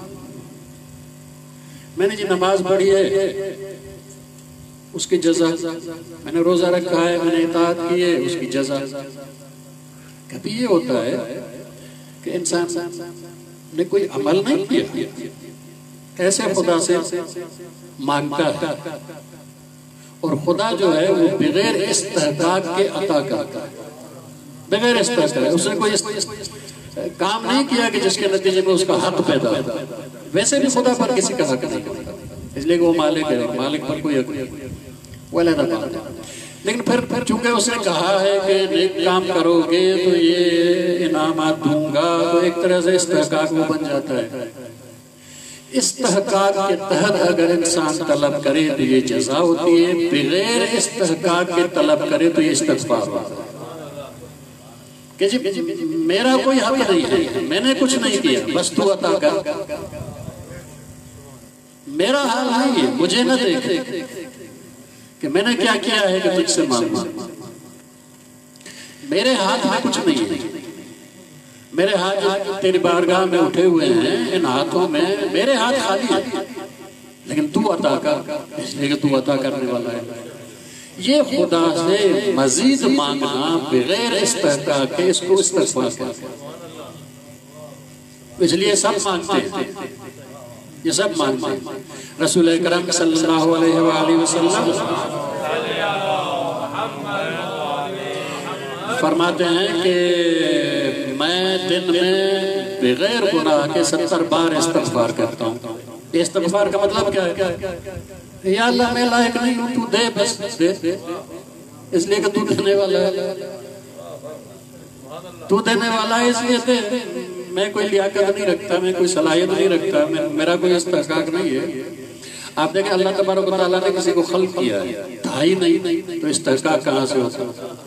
میں نے جی نماز پڑھی ہے، اس کی جزا. میں نے روزہ رکھا ہے، میں نے اطاعت کی ہے، اس کی جزا. کبھی یہ ہوتا ہے کہ انسان نے کوئی عمل نہیں کیا، ایسے خدا سے مانگتا ہے، اور خدا جو ہے وہ بغیر استحقاق کے عطا کرتا ہے، بغیر استحقاق. اس نے کوئی کام نہیں کیا کہ جس کے نتیجے میں اس کا حق پیدا ہو. ویسے بھی خدا پر کسی کا حق نہیں، اس لیے کہ وہ مالک ہے، مالک پر کوئی حق نہیں، وہ علیحدہ بات ہے. لیکن پھر چونکہ اس نے کہا ہے کہ نیک کام کرو گے تو یہ انعامات دوں گا، تو ایک طرح سے استحقاق وہ بن جاتا ہے. استحقاق کے تحت اگر انسان طلب کرے تو یہ جزا ہوتی ہے، بغیر استحقاق کے طلب کرے تو یہ استغفار ہوتا ہے. کہ جی میرا کوئی حق نہیں ہے، میں نے کچھ نہیں کیا، بس تو عطا کر. میرا حال ہے یہ، مجھے نہ دیکھ کہ میں نے کیا کیا ہے کہ تجھ سے مانگا. میرے ہاتھ میں کچھ نہیں ہے، میرے ہاتھ تیری بارگاہ میں اٹھے ہوئے ہیں، ان ہاتھوں میں میرے ہاتھ خالی ہیں، لیکن تو عطا کر، اس لیے کہ تو عطا کرنے والا ہے. یہ خدا سے مزید مانگنا بغیر استحقاق کے، اس کو استغفار کہتے ہیں. اس لیے سب مانگتے ہیں، یہ سب مانگتے ہیں. رسول اکرم صلی اللہ علیہ وآلہ وسلم فرماتے ہیں کہ میں دن میں بغیر گناہ کے ستر بار استغفار کرتا ہوں. استغفار کا مطلب کیا ہے؟ یا اللہ میں لائق نہیں ہوں، تو دے، بس دے، اس لیے کہ تو دینے والا ہے، تو دینے والا ہے، اس لیے دے. میں کوئی لیاقت نہیں رکھتا، میں کوئی صلاحیت نہیں رکھتا، میرا کوئی استحقاق نہیں ہے. آپ دیکھیں اللہ تبارک و تعالیٰ نے کسی کو خلق کیا ہے، تھا ہی نہیں، تو استحقاق کہاں سے ہوتا؟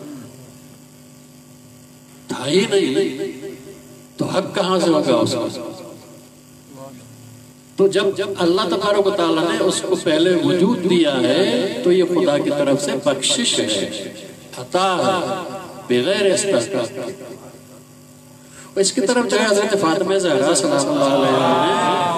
تھا ہی نہیں تو حق کہاں سے ہوگا اس کا؟ تو جب اللہ تبارک و تعالیٰ نے اس کو پہلے وجود دیا ہے تو یہ خدا کی طرف سے بخشش ہے، عطا ہے، بغیر استحقاق. اس کی طرف جو ہے حضرت فاطمہ زہرا سلام اللہ علیہ نے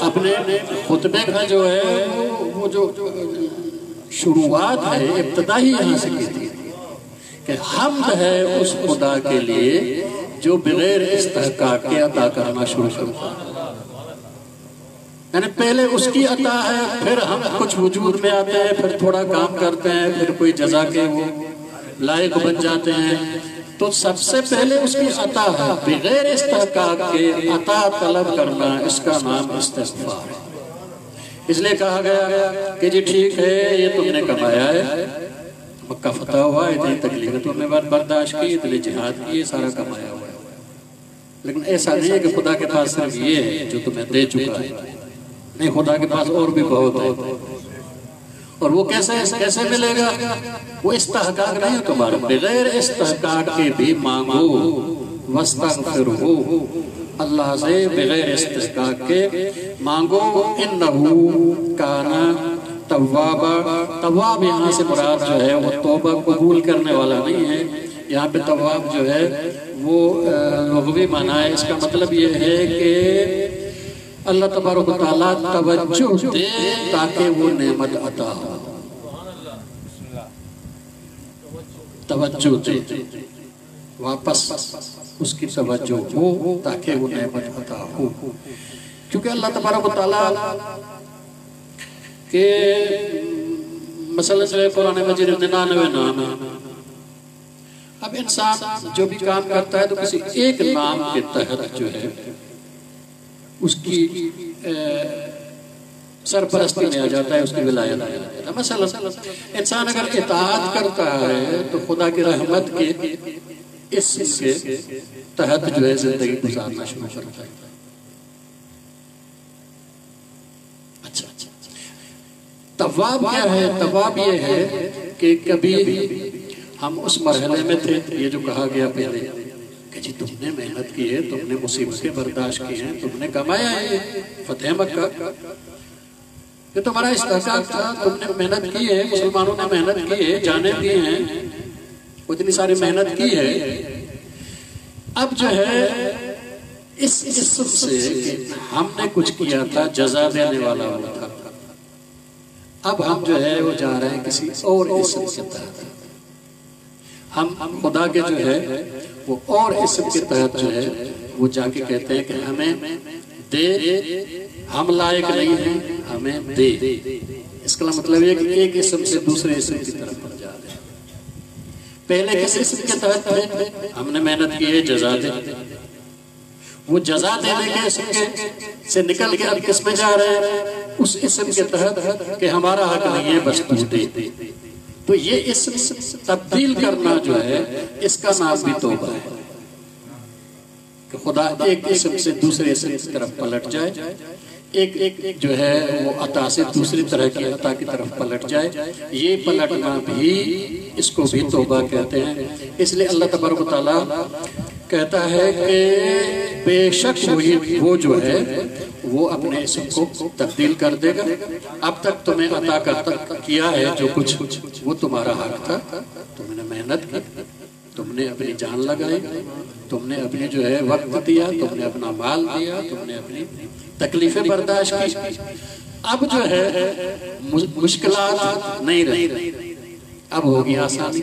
اپنے خطبے کا جو ہے وہ جو شروعات ہے ابتدا ہی یہاں سے کی تھی کہ حمد ہے اس خدا کے لیے جو بغیر استحقاق کے عطا کرنا شروع کرتا ہے. یعنی پہلے اس کی عطا ہے، پھر ہم کچھ وجود میں آتے ہیں، پھر تھوڑا کام کرتے ہیں، پھر کوئی جزا کے وہ لائق بن جاتے ہیں. تو سب سے پہلے اس کی عطا ہے، بغیر استحقاق کے عطا طلب کرنا، اس کا نام استغفار ہے. اس لیے کہا گیا کہ جی ٹھیک ہے یہ تم نے کمایا ہے، مکہ فتح ہوا، اتنی تکلیفیں تم نے برداشت کی، اتنے جہاد کی، یہ سارا کمایا ہوا ہے. لیکن ایسا نہیں ہے کہ خدا کے پاس صرف یہ ہے جو تمہیں دے چکا ہے. نہیں، خدا کے پاس اور بھی بہت ہے. اور وہ کیسے کیسے ملے گا؟ وہ استحقاق نہیں ہے تمہارا، بغیر استحقاق کے بھی مانگو. واستغفرہ، اللہ سے بغیر استحقاق کے مانگو. انہو کان توابا. تواب یہاں سے مراد جو ہے وہ توبہ قبول کرنے والا نہیں ہے. یہاں پہ تواب جو ہے وہ لغوی معنی ہے. اس کا مطلب یہ ہے کہ اللہ تبارک و تعالیٰ توجہ دے تاکہ وہ نعمت عطا ہو. توجہ دے، واپس اس کی توجہ ہو تاکہ وہ نعمت عطا ہو. کیونکہ اللہ تبارک و تعالیٰ کہ مثلا سے قرآن مجید ننانوے نام ہے. اب انسان جو بھی کام کرتا ہے تو کسی ایک نام کے تحت جو ہے اس کی سرپرستی میں آ جاتا ہے، اس کی ولایت آ جاتا ہے. مثلا انسان اگر اطاعت کرتا ہے تو خدا کی رحمت کے اسم کے تحت جو ہے زندگی گزارنا شروع کرتا ہے. اچھا اچھا تواب کیا ہے؟ تواب یہ ہے کہ کبھی ہم اس مرحلے میں تھے، یہ جو کہا گیا پہلے کہ جی تم نے محنت کی ہے، تم نے مصیبتیں برداشت کی ہیں، تم نے کمایا ہے فتح مکہ، یہ تمہارا استحقاق تھا، تم نے محنت کی ہے، مسلمانوں نے محنت کی ہے، جانیں بھی ہیں، اتنی ساری محنت کی ہے. اب جو ہے اس اسم سے ہم نے کچھ کیا تھا، جزا دینے والا ہوا تھا. اب ہم جو ہے وہ جا رہے ہیں کسی اور اسم کے تحت. ہم خدا کے جو ہے وہ اور اسم کے تحت جو ہے وہ جا کے کہتے ہیں کہ ہمیں دے، ہم لائق نہیں ہیں، ہمیں دے. اس کا مطلب یہ کہ ایک اسم سے دوسرے اسم کی طرف بڑھ جا رہے ہیں. پہلے کس اسم کے تحت تھے؟ ہم نے محنت کی ہے، جزا دے. وہ جزا دینے کے اسم کے سے نکل کے اب کس میں جا رہے ہیں؟ اس اسم کے تحت کہ ہمارا حق نہیں ہے، بس تو دے. تو یہ اسم تبدیل کرنا جو ہے اس کا نام بھی توبہ ہے کہ خدا ایک اسم سے دوسرے اسم کی طرف پلٹ جائے، ایک ایک جو ہے وہ عطا سے دوسری طرح کی عطا کی طرف پلٹ جائے. یہ پلٹنا بھی اس کو بھی توبہ کہتے ہیں. اس لیے اللہ تبارک و تعالیٰ کہتا ہے کہ بے شک وہی وہ جو ہے وہ اپنے اسم کو تبدیل کر دے گا. اب تک تمہیں عطا کرتا کیا ہے جو کچھ وہ تمہارا حق تھا، تم نے محنت کی، تم نے اپنی جان لگائی، تم نے اپنی جو ہے وقت دیا، تم نے اپنا مال دیا، تم نے اپنی تکلیفیں برداشت کی. اب جو ہے مشکلات نہیں رہی، اب ہوگی آسانی.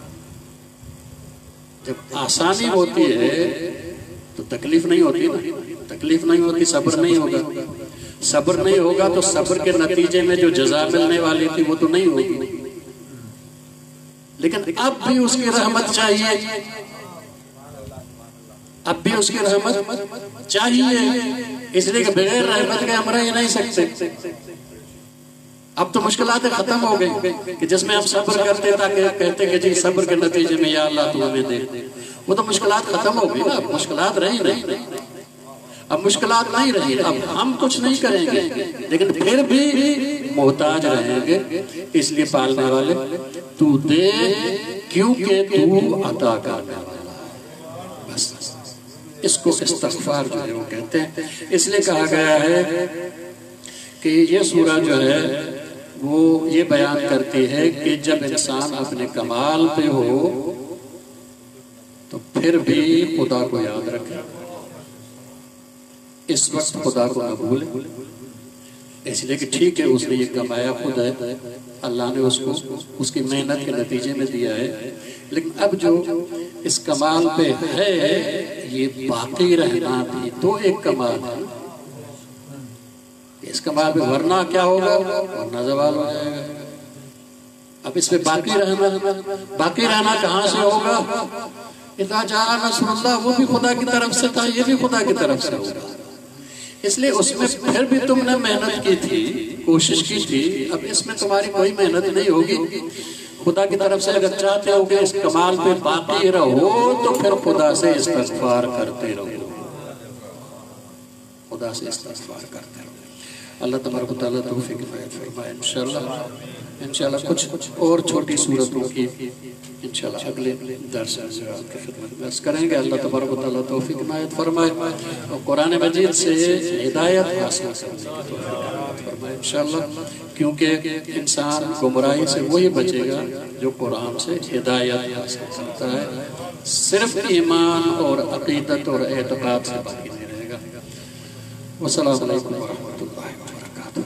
جب آسانی ہوتی ہے تو تکلیف نہیں ہوتی نا، تکلیف نہیں ہوتی، صبر نہیں ہوگا. صبر نہیں ہوگا تو صبر کے نتیجے میں جو جزا ملنے والی تھی وہ تو نہیں ہوگی. لیکن اب بھی اس کی رحمت چاہیے، اب بھی اس کی رحمت چاہیے، اس لیے کہ بغیر رحمت کے ہم رہ ہی نہیں سکتے. اب تو مشکلات ختم ہو گئی کہ جس میں ہم صبر کرتے تاکہ کہتے کہ جی صبر کے نتیجے میں یا اللہ تو ہمیں دے. وہ تو مشکلات ختم ہو گئی نا، اب مشکلات رہی نہیں، اب مشکلات نہیں رہی. اب ہم کچھ نہیں کریں گے لیکن پھر بھی محتاج رہیں گے. اس لیے پالنے والے تو دے کیونکہ تو عطا کرنے والا ہے. بس اس کو استغفار جو ہے وہ کہتے ہیں. اس لیے کہا گیا ہے کہ یہ سورہ جو ہے وہ یہ بیان کرتی ہے کہ جب انسان اپنے کمال پہ ہو تو پھر بھی خدا کو یاد رکھے، اس وقت خدا کو نہ بھولے. اس لیے کہ ٹھیک ہے اس نے یہ کمایا خود ہے، اللہ نے اس کو اس کی محنت کے نتیجے میں دیا ہے، لیکن اب جو اس کمال پہ ہے یہ باقی رہنا بھی تو ایک کمال ہے۔ اس کمال پہ ورنہ کیا ہوگا؟ ورنہ زوال ہو جائے گا۔ اب اس پہ باقی رہنا باقی رہنا کہاں سے ہوگا؟ اذا جاء نصر اللہ، وہ بھی خدا کی طرف سے تھا، یہ بھی خدا کی طرف سے ہوگا۔ اس لیے اس میں پھر بھی تم نے محنت کی تھی، کوشش کی تھی، اب اس میں تمہاری کوئی محنت نہیں ہوگی۔ خدا کی طرف سے اگر چاہتے ہو کہ اس کمال پہ باقی رہو تو پھر خدا سے استغفار کرتے رہو، خدا سے استغفار کرتے رہو۔ اللہ تبارک و تعالیٰ توفیق عنایت فرمائے۔ انشاءاللہ انشاءاللہ کچھ اور چھوٹی صورتوں کی انشاءاللہ اگلے درس میں آپ کی خدمت میں کریں گے۔ اللہ تبارک و تعالیٰ توفیق عنایت فرمائے اور قرآن مجید سے ہدایت حاصل کرنے کی توفیق عنایت فرمائے انشاءاللہ، کیونکہ انسان گمراہی سے وہی بچے گا جو قرآن سے ہدایت حاصل کرتا ہے، صرف ایمان اور عقیدت اور اعتقاد سے باقی نہیں رہے گا۔ والسلام علیکم ورحمۃ اللہ۔